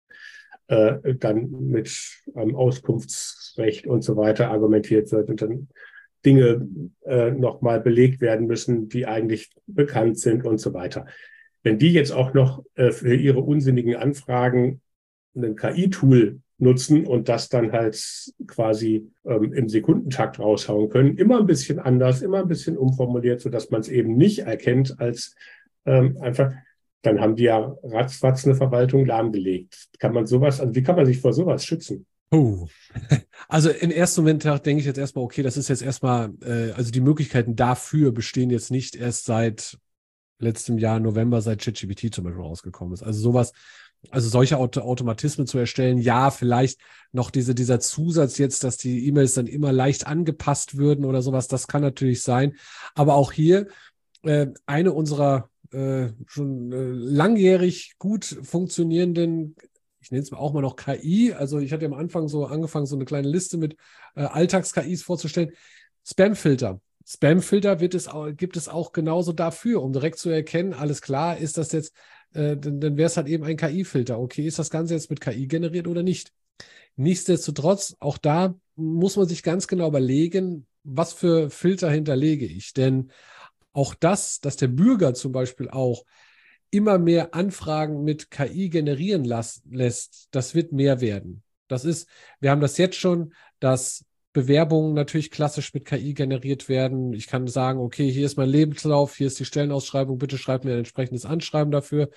äh, dann mit ähm, Auskunftsrecht und so weiter argumentiert wird und dann Dinge äh, nochmal belegt werden müssen, die eigentlich bekannt sind und so weiter. Wenn die jetzt auch noch äh, für ihre unsinnigen Anfragen ein K I-Tool nutzen und das dann halt quasi ähm, im Sekundentakt raushauen können, immer ein bisschen anders, immer ein bisschen umformuliert, sodass man es eben nicht erkennt als ähm, einfach, dann haben die ja ratzfatz eine Verwaltung lahmgelegt. Kann man sowas, also wie kann man sich vor sowas schützen? Oh. Also im ersten Moment denke ich jetzt erstmal, okay, das ist jetzt erstmal, äh, also die Möglichkeiten dafür bestehen jetzt nicht erst seit letztem Jahr November, seit ChatGPT zum Beispiel rausgekommen ist. Also sowas, also solche Auto Automatismen zu erstellen, ja, vielleicht noch diese, dieser Zusatz jetzt, dass die E-Mails dann immer leicht angepasst würden oder sowas, das kann natürlich sein. Aber auch hier äh, eine unserer äh, schon äh, langjährig gut funktionierenden, ich nenne es auch mal noch K I, also ich hatte am Anfang so angefangen, so eine kleine Liste mit äh, Alltags-K Is vorzustellen, Spamfilter. Spamfilter wird es auch, gibt es auch genauso dafür, um direkt zu erkennen, alles klar, ist das jetzt, äh, dann, dann wäre es halt eben ein K I-Filter. Okay, ist das Ganze jetzt mit K I generiert oder nicht? Nichtsdestotrotz, auch da muss man sich ganz genau überlegen, was für Filter hinterlege ich. Denn auch das, dass der Bürger zum Beispiel auch immer mehr Anfragen mit K I generieren las- lässt, das wird mehr werden. Das ist, wir haben das jetzt schon, dass Bewerbungen natürlich klassisch mit K I generiert werden. Ich kann sagen, okay, hier ist mein Lebenslauf, hier ist die Stellenausschreibung, bitte schreib mir ein entsprechendes Anschreiben dafür.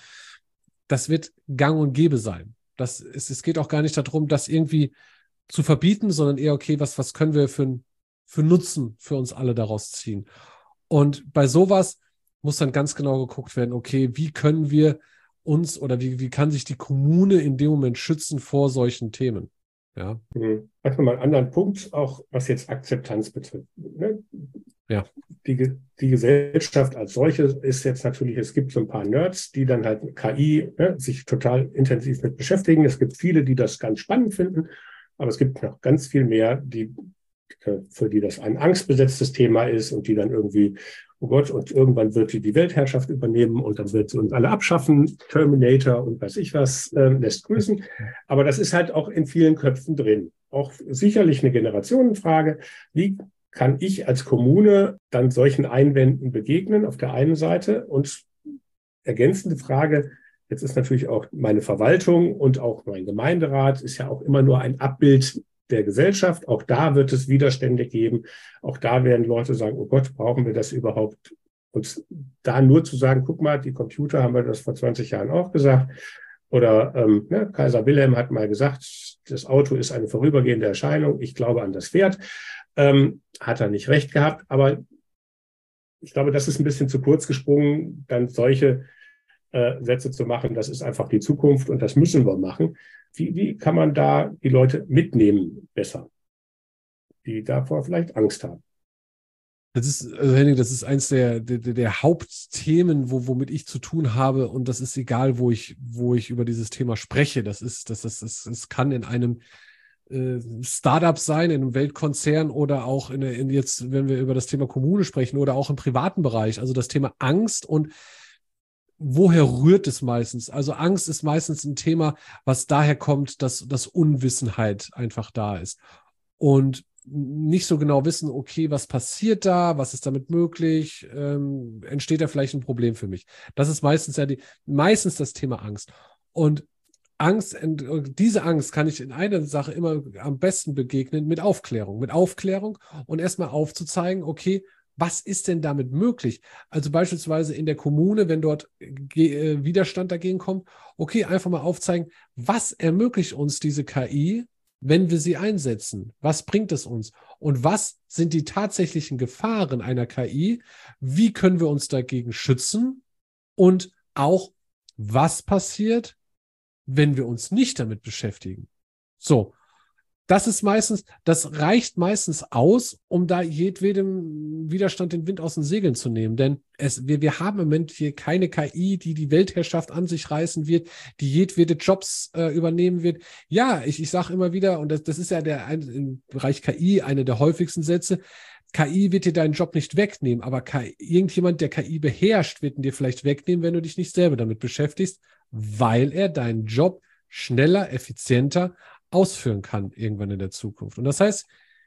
Das wird gang und gäbe sein. Das ist, es geht auch gar nicht darum, das irgendwie zu verbieten, sondern eher, okay, was, was können wir für, für Nutzen für uns alle daraus ziehen? Und bei sowas muss dann ganz genau geguckt werden, okay, wie können wir uns oder wie, wie kann sich die Kommune in dem Moment schützen vor solchen Themen? Ja. Mhm. Einfach mal einen anderen Punkt, auch was jetzt Akzeptanz betrifft. Ne? Ja. Die, die Gesellschaft als solche ist jetzt natürlich, es gibt so ein paar Nerds, die dann halt K I ne, sich total intensiv mit beschäftigen. Es gibt viele, die das ganz spannend finden, aber es gibt noch ganz viel mehr, die, für die das ein angstbesetztes Thema ist und die dann irgendwie, oh Gott, und irgendwann wird die die Weltherrschaft übernehmen und dann wird sie uns alle abschaffen, Terminator und weiß ich was, äh, lässt grüßen. Aber das ist halt auch in vielen Köpfen drin. Auch sicherlich eine Generationenfrage. Wie kann ich als Kommune dann solchen Einwänden begegnen auf der einen Seite? Und ergänzende Frage, jetzt ist natürlich auch meine Verwaltung und auch mein Gemeinderat ist ja auch immer nur ein Abbild der Gesellschaft. Auch da wird es Widerstände geben. Auch da werden Leute sagen, oh Gott, brauchen wir das überhaupt? Und da nur zu sagen, guck mal, die Computer haben wir das vor zwanzig Jahren auch gesagt. Oder ähm, ja, Kaiser Wilhelm hat mal gesagt, das Auto ist eine vorübergehende Erscheinung. Ich glaube an das Pferd. Ähm, hat er nicht recht gehabt. Aber ich glaube, das ist ein bisschen zu kurz gesprungen, dann solche äh, Sätze zu machen. Das ist einfach die Zukunft und das müssen wir machen. Wie, wie kann man da die Leute mitnehmen besser, die davor vielleicht Angst haben? Das ist, also Henning, das ist eins der, der, der Hauptthemen, wo, womit ich zu tun habe. Und das ist egal, wo ich, wo ich über dieses Thema spreche. Das ist, das ist, es, es kann in einem äh, Startup sein, in einem Weltkonzern oder auch in, in jetzt, wenn wir über das Thema Kommune sprechen oder auch im privaten Bereich. Also das Thema Angst und woher rührt es meistens? Also Angst ist meistens ein Thema, was daher kommt, dass, dass Unwissenheit einfach da ist. Und nicht so genau wissen, okay, was passiert da, was ist damit möglich, ähm, entsteht da vielleicht ein Problem für mich. Das ist meistens ja die, meistens das Thema Angst. Und Angst, diese Angst kann ich in einer Sache immer am besten begegnen mit Aufklärung. Mit Aufklärung und erstmal aufzuzeigen, okay, was ist denn damit möglich? Also beispielsweise in der Kommune, wenn dort äh, Widerstand dagegen kommt, okay, einfach mal aufzeigen, was ermöglicht uns diese K I, wenn wir sie einsetzen? Was bringt es uns? Und was sind die tatsächlichen Gefahren einer K I? Wie können wir uns dagegen schützen? Und auch, was passiert, wenn wir uns nicht damit beschäftigen? So, das ist meistens, das reicht meistens aus, um da jedwedem Widerstand den Wind aus den Segeln zu nehmen. Denn es, wir, wir haben im Moment hier keine K I, die die Weltherrschaft an sich reißen wird, die jedwede Jobs äh, übernehmen wird. Ja, ich, ich sage immer wieder, und das, das ist ja der ein, im Bereich K I eine der häufigsten Sätze, K I wird dir deinen Job nicht wegnehmen, aber K I, irgendjemand, der K I beherrscht, wird ihn dir vielleicht wegnehmen, wenn du dich nicht selber damit beschäftigst, weil er deinen Job schneller, effizienter ausführen kann irgendwann in der Zukunft. Und das heißt,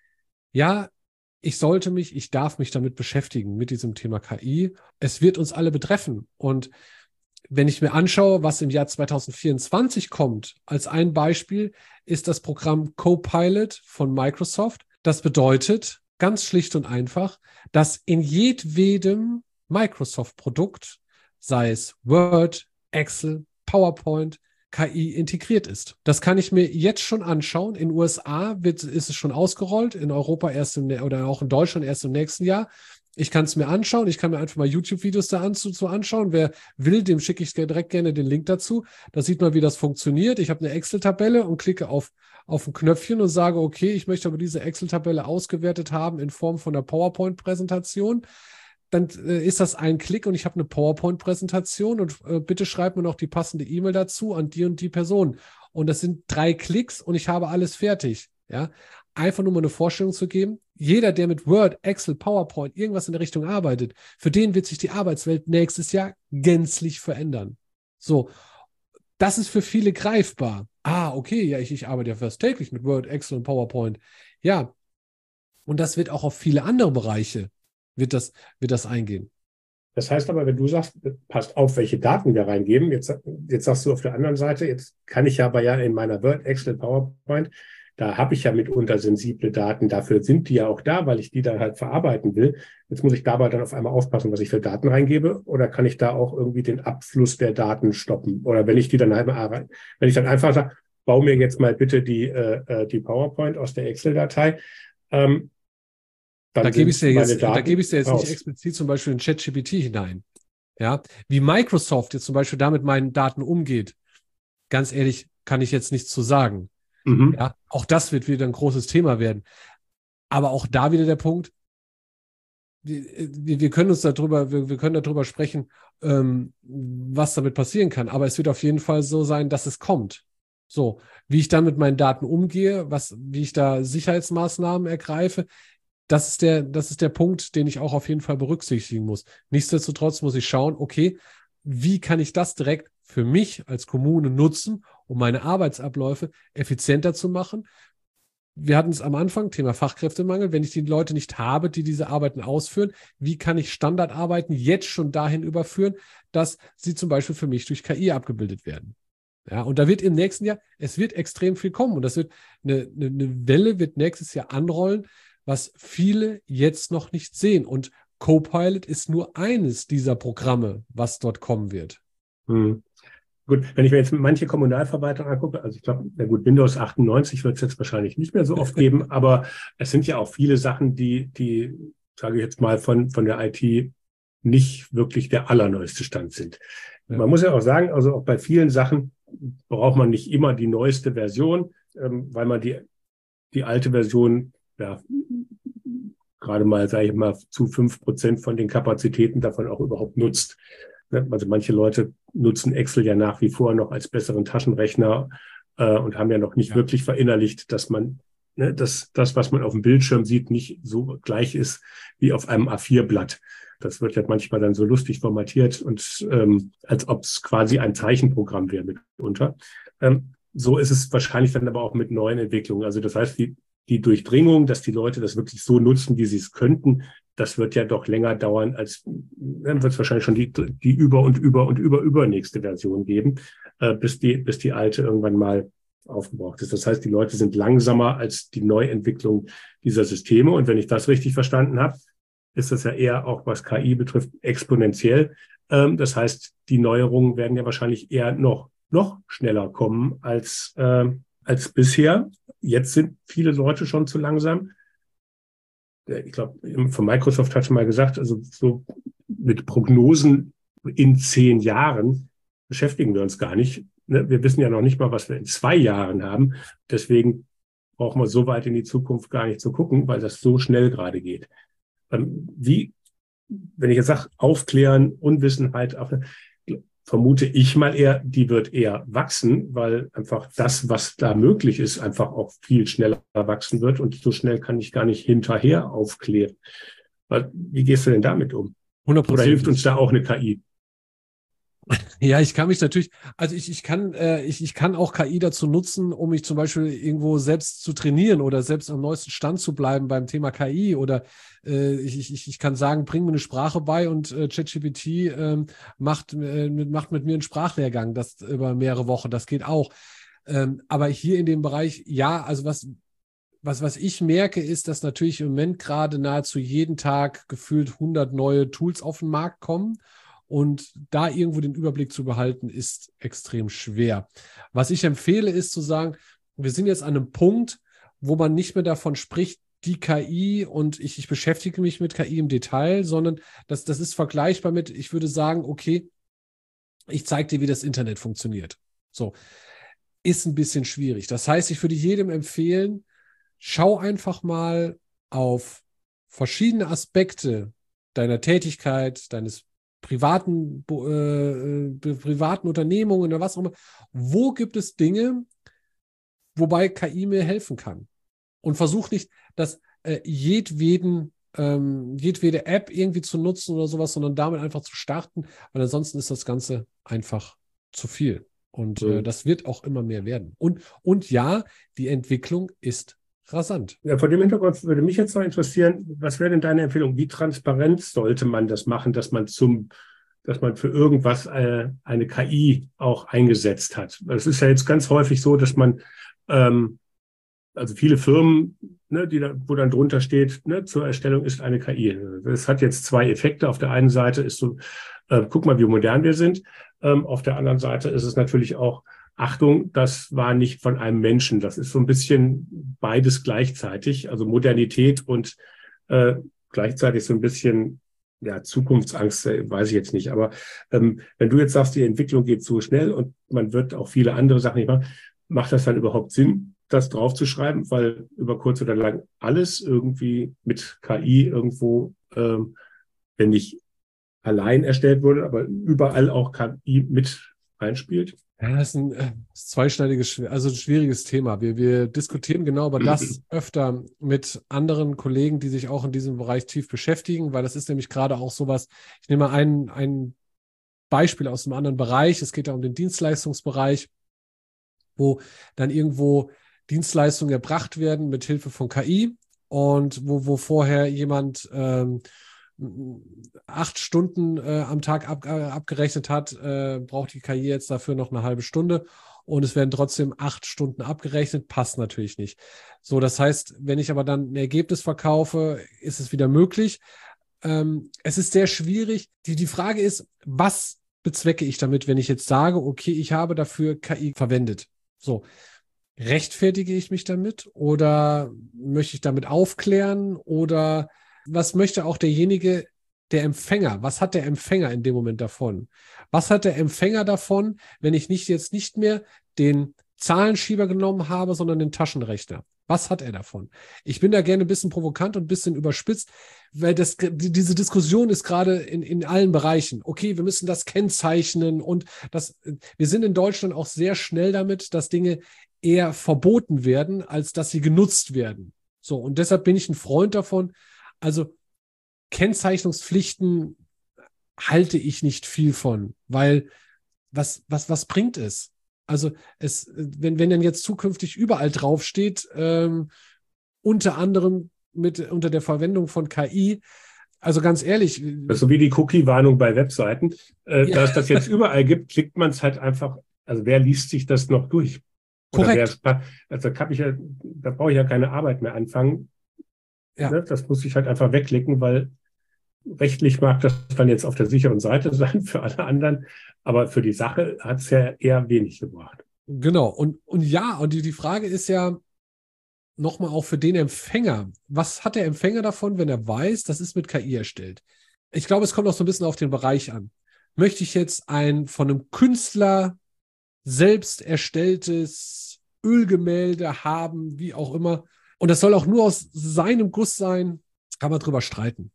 ja, ich sollte mich, ich darf mich damit beschäftigen, mit diesem Thema K I. Es wird uns alle betreffen. Und wenn ich mir anschaue, was im Jahr zwanzig vierundzwanzig kommt, als ein Beispiel ist das Programm Copilot von Microsoft. Das bedeutet ganz schlicht und einfach, dass in jedwedem Microsoft-Produkt, sei es Word, Excel, PowerPoint, K I integriert ist. Das kann ich mir jetzt schon anschauen. In den U S A wird, ist es schon ausgerollt, in Europa erst im, oder auch in Deutschland erst im nächsten Jahr. Ich kann es mir anschauen. Ich kann mir einfach mal YouTube-Videos da an, zu, zu anschauen. Wer will, dem schicke ich direkt gerne den Link dazu. Da sieht man, wie das funktioniert. Ich habe eine Excel-Tabelle und klicke auf, auf ein Knöpfchen und sage, okay, ich möchte aber diese Excel-Tabelle ausgewertet haben in Form von einer PowerPoint-Präsentation. Dann äh, ist das ein Klick und ich habe eine PowerPoint-Präsentation und äh, bitte schreib mir noch die passende E-Mail dazu an die und die Person. Und das sind drei Klicks und ich habe alles fertig. Ja? Einfach nur mal eine Vorstellung zu geben. Jeder, der mit Word, Excel, PowerPoint, irgendwas in der Richtung arbeitet, für den wird sich die Arbeitswelt nächstes Jahr gänzlich verändern. So, das ist für viele greifbar. Ah, okay, ja, ich, ich arbeite ja fast täglich mit Word, Excel und PowerPoint. Ja, und das wird auch auf viele andere Bereiche wird das, wird das eingehen. Das heißt aber, wenn du sagst, passt auf, welche Daten wir reingeben, jetzt, jetzt sagst du auf der anderen Seite, jetzt kann ich ja aber ja in meiner Word, Excel, PowerPoint, da habe ich ja mitunter sensible Daten, dafür sind die ja auch da, weil ich die dann halt verarbeiten will. Jetzt muss ich dabei dann auf einmal aufpassen, was ich für Daten reingebe, oder kann ich da auch irgendwie den Abfluss der Daten stoppen? Oder wenn ich die dann halt mal, wenn ich dann einfach sage, bau mir jetzt mal bitte die, äh, die PowerPoint aus der Excel-Datei, ähm, Da gebe ich es ja jetzt, da gebe ich es ja jetzt nicht explizit zum Beispiel in ChatGPT hinein. Ja, wie Microsoft jetzt zum Beispiel da mit meinen Daten umgeht, ganz ehrlich, kann ich jetzt nichts zu sagen. Mhm. Ja, auch das wird wieder ein großes Thema werden. Aber auch da wieder der Punkt, wir, wir können uns darüber, wir, wir können darüber sprechen, ähm, was damit passieren kann. Aber es wird auf jeden Fall so sein, dass es kommt. So, wie ich dann mit meinen Daten umgehe, was, wie ich da Sicherheitsmaßnahmen ergreife, Das ist der, das ist der Punkt, den ich auch auf jeden Fall berücksichtigen muss. Nichtsdestotrotz muss ich schauen, okay, wie kann ich das direkt für mich als Kommune nutzen, um meine Arbeitsabläufe effizienter zu machen? Wir hatten es am Anfang, Thema Fachkräftemangel. Wenn ich die Leute nicht habe, die diese Arbeiten ausführen, wie kann ich Standardarbeiten jetzt schon dahin überführen, dass sie zum Beispiel für mich durch K I abgebildet werden? Ja, und da wird im nächsten Jahr, es wird extrem viel kommen und das wird eine, eine, eine Welle wird nächstes Jahr anrollen, was viele jetzt noch nicht sehen. Und Copilot ist nur eines dieser Programme, was dort kommen wird. Hm. Gut, wenn ich mir jetzt manche Kommunalverwaltung angucke, also ich glaube, na gut, Windows achtundneunzig wird es jetzt wahrscheinlich nicht mehr so oft geben, aber es sind ja auch viele Sachen, die, die, sage ich jetzt mal, von, von der I T nicht wirklich der allerneueste Stand sind. Ja. Man muss ja auch sagen, also auch bei vielen Sachen braucht man nicht immer die neueste Version, ähm, weil man die, die alte Version, ja, gerade mal, sage ich mal, zu fünf Prozent von den Kapazitäten davon auch überhaupt nutzt. Also manche Leute nutzen Excel ja nach wie vor noch als besseren Taschenrechner äh, und haben ja noch nicht ja. wirklich verinnerlicht, dass man, ne, dass das, was man auf dem Bildschirm sieht, nicht so gleich ist wie auf einem A vier Blatt. Das wird ja manchmal dann so lustig formatiert und ähm, als ob es quasi ein Zeichenprogramm wäre mitunter. Ähm, so ist es wahrscheinlich dann aber auch mit neuen Entwicklungen. Also das heißt, die, die Durchdringung, dass die Leute das wirklich so nutzen, wie sie es könnten, das wird ja doch länger dauern, als dann wird es wahrscheinlich schon die, die über und über und über übernächste Version geben, äh, bis die, bis die alte irgendwann mal aufgebraucht ist. Das heißt, die Leute sind langsamer als die Neuentwicklung dieser Systeme. Und wenn ich das richtig verstanden habe, ist das ja eher auch, was K I betrifft, exponentiell. Ähm, das heißt, die Neuerungen werden ja wahrscheinlich eher noch, noch schneller kommen als, äh, als bisher. Jetzt sind viele Leute schon zu langsam. Ich glaube, von Microsoft hat schon mal gesagt, also so mit Prognosen in zehn Jahren beschäftigen wir uns gar nicht. Wir wissen ja noch nicht mal, was wir in zwei Jahren haben. Deswegen brauchen wir so weit in die Zukunft gar nicht zu gucken, weil das so schnell gerade geht. Wie, wenn ich jetzt sage, aufklären, Unwissenheit, vermute ich mal eher, die wird eher wachsen, weil einfach das, was da möglich ist, einfach auch viel schneller wachsen wird und so schnell kann ich gar nicht hinterher aufklären. Wie gehst du denn damit um? hundert Prozent. Oder hilft uns da auch eine K I? Ja, ich kann mich natürlich, also ich, ich kann, äh, ich, ich kann auch K I dazu nutzen, um mich zum Beispiel irgendwo selbst zu trainieren oder selbst am neuesten Stand zu bleiben beim Thema K I oder äh, ich, ich, ich kann sagen, bring mir eine Sprache bei und äh, ChatGPT ähm, macht, äh, macht mit mir einen Sprachlehrgang, das über mehrere Wochen, das geht auch. Ähm, aber hier in dem Bereich, ja, also was, was, was ich merke, ist, dass natürlich im Moment gerade nahezu jeden Tag gefühlt hundert neue Tools auf den Markt kommen. Und da irgendwo den Überblick zu behalten, ist extrem schwer. Was ich empfehle, ist zu sagen, wir sind jetzt an einem Punkt, wo man nicht mehr davon spricht, die K I und ich, ich beschäftige mich mit K I im Detail, sondern das, das ist vergleichbar mit, ich würde sagen, okay, ich zeige dir, wie das Internet funktioniert. So, ist ein bisschen schwierig. Das heißt, ich würde jedem empfehlen, schau einfach mal auf verschiedene Aspekte deiner Tätigkeit, deines privaten, äh, privaten Unternehmungen oder was auch immer. Wo gibt es Dinge, wobei K I mir helfen kann? Und versuch nicht, dass äh, jedweden, ähm, jedwede App irgendwie zu nutzen oder sowas, sondern damit einfach zu starten, weil ansonsten ist das Ganze einfach zu viel. Und äh, das wird auch immer mehr werden. Und, und ja, die Entwicklung ist rasant. Ja, vor dem Hintergrund würde mich jetzt noch interessieren, was wäre denn deine Empfehlung? Wie transparent sollte man das machen, dass man zum, dass man für irgendwas äh, eine K I auch eingesetzt hat? Es ist ja jetzt ganz häufig so, dass man, ähm, also viele Firmen, ne, die da, wo dann drunter steht, ne, zur Erstellung ist eine K I. Das hat jetzt zwei Effekte. Auf der einen Seite ist so, äh, guck mal, wie modern wir sind. Ähm, auf der anderen Seite ist es natürlich auch, Achtung, das war nicht von einem Menschen. Das ist so ein bisschen beides gleichzeitig, also Modernität und äh, gleichzeitig so ein bisschen, ja, Zukunftsangst, äh, weiß ich jetzt nicht. Aber ähm, wenn du jetzt sagst, die Entwicklung geht so schnell und man wird auch viele andere Sachen nicht machen, macht das dann überhaupt Sinn, das draufzuschreiben? Weil über kurz oder lang alles irgendwie mit K I irgendwo, ähm, wenn nicht allein erstellt wurde, aber überall auch K I mit reinspielt? Ja, das ist ein äh, zweischneidiges, also ein schwieriges Thema. Wir, wir diskutieren genau über das öfter mit anderen Kollegen, die sich auch in diesem Bereich tief beschäftigen, weil das ist nämlich gerade auch sowas, ich nehme mal ein, ein Beispiel aus einem anderen Bereich, es geht ja um den Dienstleistungsbereich, wo dann irgendwo Dienstleistungen erbracht werden mit Hilfe von K I und wo, wo vorher jemand ähm, acht Stunden äh, am Tag ab, äh, abgerechnet hat, äh, braucht die K I jetzt dafür noch eine halbe Stunde und es werden trotzdem acht Stunden abgerechnet, passt natürlich nicht. So, das heißt, wenn ich aber dann ein Ergebnis verkaufe, ist es wieder möglich. Ähm, es ist sehr schwierig. Die, die Frage ist, was bezwecke ich damit, wenn ich jetzt sage, okay, ich habe dafür K I verwendet? So, rechtfertige ich mich damit oder möchte ich damit aufklären oder was möchte auch derjenige, der Empfänger, was hat der Empfänger in dem Moment davon? Was hat der Empfänger davon, wenn ich nicht jetzt nicht mehr den Zahlenschieber genommen habe, sondern den Taschenrechner? Was hat er davon? Ich bin da gerne ein bisschen provokant und ein bisschen überspitzt, weil das, diese Diskussion ist gerade in, in allen Bereichen. Okay, wir müssen das kennzeichnen und das, wir sind in Deutschland auch sehr schnell damit, dass Dinge eher verboten werden, als dass sie genutzt werden. So, und deshalb bin ich ein Freund davon. Also Kennzeichnungspflichten halte ich nicht viel von, weil was, was, was bringt es? Also es, wenn, wenn dann jetzt zukünftig überall draufsteht, ähm, unter anderem mit, unter der Verwendung von K I, also ganz ehrlich. Das ist so wie die Cookie-Warnung bei Webseiten. Äh, Ja. Da es das jetzt überall gibt, klickt man es halt einfach, also wer liest sich das noch durch? Oder Korrekt. wer, also da, ich ja, da brauche ich ja keine Arbeit mehr anfangen. Ja. Ne? Das muss ich halt einfach wegklicken, weil rechtlich mag das dann jetzt auf der sicheren Seite sein für alle anderen, aber für die Sache hat es ja eher wenig gebracht. Genau. Und, und ja, und die, die Frage ist ja nochmal auch für den Empfänger. Was hat der Empfänger davon, wenn er weiß, das ist mit K I erstellt? Ich glaube, es kommt auch so ein bisschen auf den Bereich an. Möchte ich jetzt ein von einem Künstler selbst erstelltes Ölgemälde haben, wie auch immer, und das soll auch nur aus seinem Guss sein, kann man drüber streiten.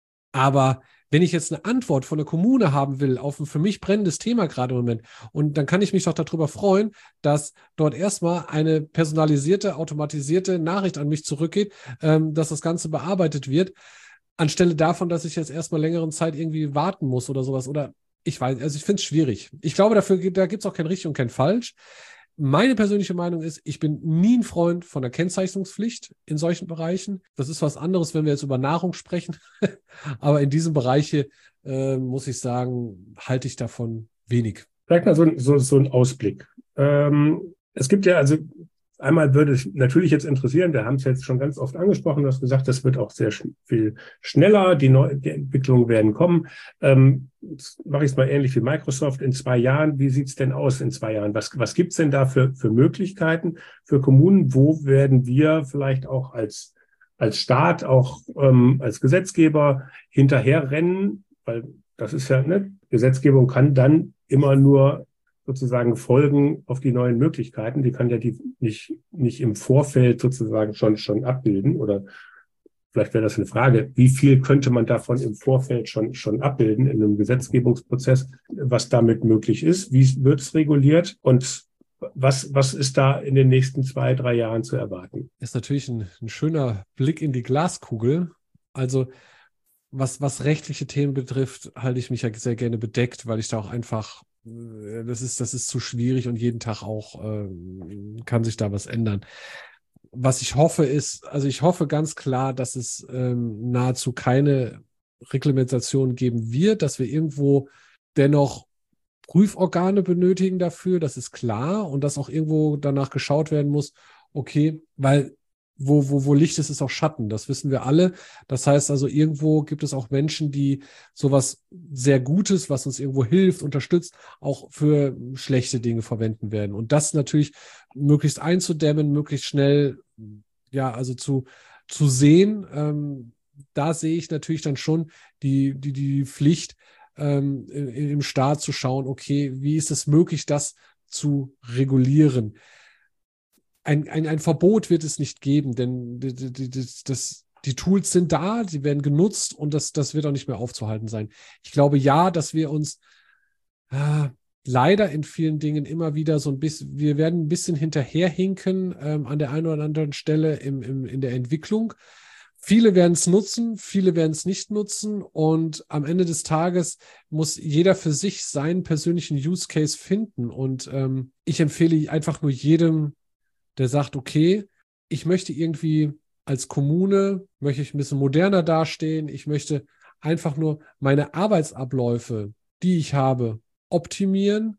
Aber wenn ich jetzt eine Antwort von der Kommune haben will auf ein für mich brennendes Thema gerade im Moment, und dann kann ich mich doch darüber freuen, dass dort erstmal eine personalisierte, automatisierte Nachricht an mich zurückgeht, ähm, dass das Ganze bearbeitet wird, anstelle davon, dass ich jetzt erstmal längeren Zeit irgendwie warten muss oder sowas. Oder ich weiß, also ich finde es schwierig. Ich glaube, dafür, da gibt es auch kein richtig und kein falsch. Meine persönliche Meinung ist, ich bin nie ein Freund von der Kennzeichnungspflicht in solchen Bereichen. Das ist was anderes, wenn wir jetzt über Nahrung sprechen. Aber in diesen Bereichen, äh, muss ich sagen, halte ich davon wenig. Vielleicht mal so, so, so ein Ausblick. Ähm, es gibt ja, also einmal würde es natürlich jetzt interessieren, wir haben es jetzt schon ganz oft angesprochen, du hast gesagt, das wird auch sehr sch- viel schneller, die, Neu die Entwicklungen werden kommen. Ähm, jetzt mache ich es mal ähnlich wie Microsoft in zwei Jahren. Wie sieht es denn aus in zwei Jahren? Was, was gibt es denn da für, für Möglichkeiten für Kommunen? Wo werden wir vielleicht auch als, als Staat, auch ähm, als Gesetzgeber hinterherrennen? Weil das ist ja, ne, Gesetzgebung kann dann immer nur sozusagen folgen auf die neuen Möglichkeiten. Die kann ja die nicht, nicht im Vorfeld sozusagen schon, schon abbilden. Oder vielleicht wäre das eine Frage, wie viel könnte man davon im Vorfeld schon, schon abbilden in einem Gesetzgebungsprozess, was damit möglich ist? Wie wird es reguliert? Und was, was ist da in den nächsten zwei, drei Jahren zu erwarten? Ist natürlich ein, ein schöner Blick in die Glaskugel. Also was, was rechtliche Themen betrifft, halte ich mich ja sehr gerne bedeckt, weil ich da auch einfach Das ist, das ist zu schwierig und jeden Tag auch äh, kann sich da was ändern. Was ich hoffe ist, also ich hoffe ganz klar, dass es ähm, nahezu keine Reglementation geben wird, dass wir irgendwo dennoch Prüforgane benötigen dafür, das ist klar, und dass auch irgendwo danach geschaut werden muss, okay, weil Wo, wo, wo Licht ist, ist auch Schatten. Das wissen wir alle. Das heißt also, irgendwo gibt es auch Menschen, die sowas sehr Gutes, was uns irgendwo hilft, unterstützt, auch für schlechte Dinge verwenden werden. Und das natürlich möglichst einzudämmen, möglichst schnell, ja, also zu, zu sehen. Ähm, da sehe ich natürlich dann schon die, die, die Pflicht, ähm, im Staat zu schauen, okay, wie ist es möglich, das zu regulieren? Ein, ein, ein Verbot wird es nicht geben, denn die, die, die, das, die Tools sind da, sie werden genutzt und das, das wird auch nicht mehr aufzuhalten sein. Ich glaube ja, dass wir uns äh, leider in vielen Dingen immer wieder so ein bisschen, wir werden ein bisschen hinterherhinken ähm, an der einen oder anderen Stelle im, im, in der Entwicklung. Viele werden es nutzen, viele werden es nicht nutzen und am Ende des Tages muss jeder für sich seinen persönlichen Use Case finden und ähm, ich empfehle einfach nur jedem, der sagt, okay, ich möchte irgendwie als Kommune, möchte ich ein bisschen moderner dastehen, ich möchte einfach nur meine Arbeitsabläufe, die ich habe, optimieren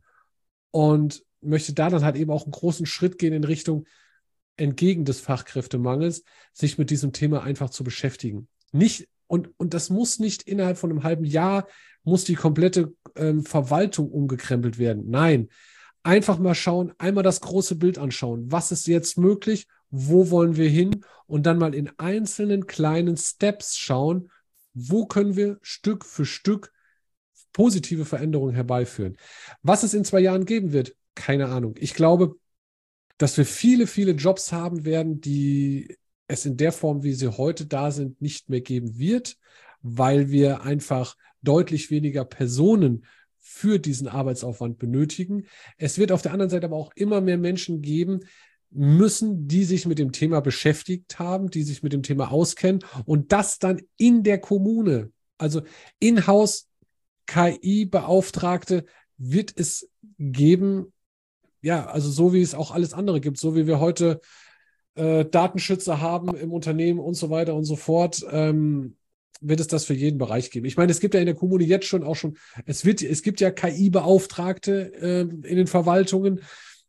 und möchte da dann halt eben auch einen großen Schritt gehen in Richtung entgegen des Fachkräftemangels, sich mit diesem Thema einfach zu beschäftigen. Nicht Und, und das muss nicht innerhalb von einem halben Jahr, muss die komplette ähm, Verwaltung umgekrempelt werden. Nein, einfach mal schauen, einmal das große Bild anschauen. Was ist jetzt möglich? Wo wollen wir hin? Und dann mal in einzelnen kleinen Steps schauen, wo können wir Stück für Stück positive Veränderungen herbeiführen. Was es in zwei Jahren geben wird, keine Ahnung. Ich glaube, dass wir viele, viele Jobs haben werden, die es in der Form, wie sie heute da sind, nicht mehr geben wird, weil wir einfach deutlich weniger Personen für diesen Arbeitsaufwand benötigen. Es wird auf der anderen Seite aber auch immer mehr Menschen geben müssen, die sich mit dem Thema beschäftigt haben, die sich mit dem Thema auskennen und das dann in der Kommune, also in-house K I-Beauftragte wird es geben, ja, also so wie es auch alles andere gibt, so wie wir heute äh, Datenschützer haben im Unternehmen und so weiter und so fort, ähm, wird es das für jeden Bereich geben. Ich meine, es gibt ja in der Kommune jetzt schon auch schon, es wird, es gibt ja K I-Beauftragte äh, in den Verwaltungen.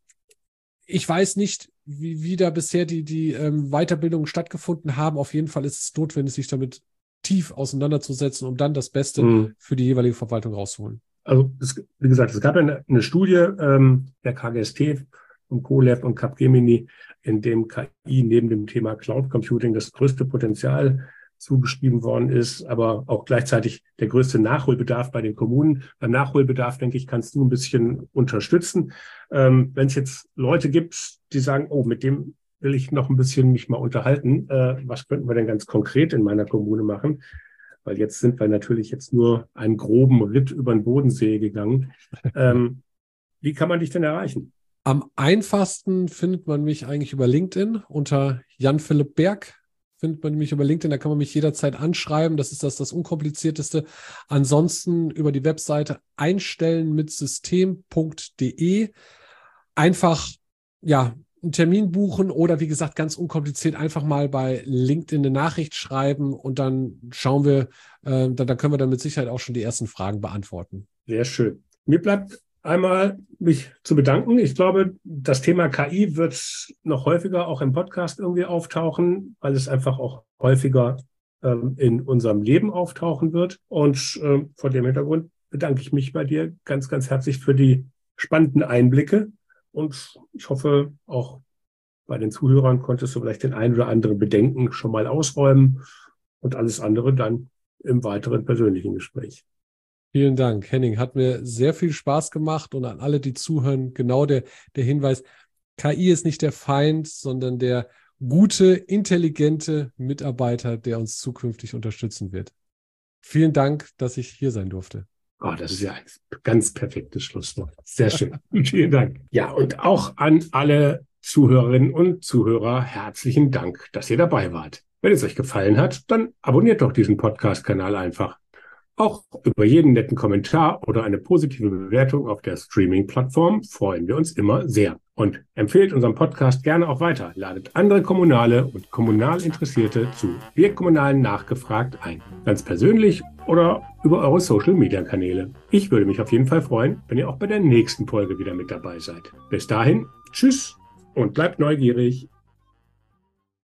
Ich weiß nicht, wie, wie da bisher die, die ähm, Weiterbildungen stattgefunden haben. Auf jeden Fall ist es notwendig, sich damit tief auseinanderzusetzen, um dann das Beste mhm. für die jeweilige Verwaltung rauszuholen. Also, es, wie gesagt, es gab eine, eine Studie ähm, der K G S T, vom CoLab und Capgemini, in dem K I neben dem Thema Cloud Computing das größte Potenzial zugeschrieben worden ist, aber auch gleichzeitig der größte Nachholbedarf bei den Kommunen. Beim Nachholbedarf, denke ich, kannst du ein bisschen unterstützen. Ähm, wenn es jetzt Leute gibt, die sagen, oh, mit dem will ich noch ein bisschen mich mal unterhalten. Äh, was könnten wir denn ganz konkret in meiner Kommune machen? Weil jetzt sind wir natürlich jetzt nur einen groben Ritt über den Bodensee gegangen. Ähm, wie kann man dich denn erreichen? Am einfachsten findet man mich eigentlich über LinkedIn unter Jan-Philipp Berg. Findet man mich über LinkedIn, da kann man mich jederzeit anschreiben. Das ist das, das Unkomplizierteste. Ansonsten über die Webseite einstellen mit system punkt de. Einfach, ja, einen Termin buchen oder wie gesagt, ganz unkompliziert einfach mal bei LinkedIn eine Nachricht schreiben und dann schauen wir, äh, dann, dann können wir dann mit Sicherheit auch schon die ersten Fragen beantworten. Sehr schön. Mir bleibt einmal mich zu bedanken. Ich glaube, das Thema K I wird noch häufiger auch im Podcast irgendwie auftauchen, weil es einfach auch häufiger ähm, in unserem Leben auftauchen wird. Und äh, vor dem Hintergrund bedanke ich mich bei dir ganz, ganz herzlich für die spannenden Einblicke. Und ich hoffe, auch bei den Zuhörern konntest du vielleicht den ein oder anderen Bedenken schon mal ausräumen und alles andere dann im weiteren persönlichen Gespräch. Vielen Dank, Henning. Hat mir sehr viel Spaß gemacht und an alle, die zuhören, genau der, der Hinweis, K I ist nicht der Feind, sondern der gute, intelligente Mitarbeiter, der uns zukünftig unterstützen wird. Vielen Dank, dass ich hier sein durfte. Oh, das ist ja ein ganz perfektes Schlusswort. Sehr schön. Vielen Dank. Ja, und auch an alle Zuhörerinnen und Zuhörer herzlichen Dank, dass ihr dabei wart. Wenn es euch gefallen hat, dann abonniert doch diesen Podcast-Kanal einfach. Auch über jeden netten Kommentar oder eine positive Bewertung auf der Streaming-Plattform freuen wir uns immer sehr. Und empfehlt unseren Podcast gerne auch weiter. Ladet andere Kommunale und kommunal Interessierte zu Wir Kommunalen nachgefragt ein. Ganz persönlich oder über eure Social-Media-Kanäle. Ich würde mich auf jeden Fall freuen, wenn ihr auch bei der nächsten Folge wieder mit dabei seid. Bis dahin, tschüss und bleibt neugierig.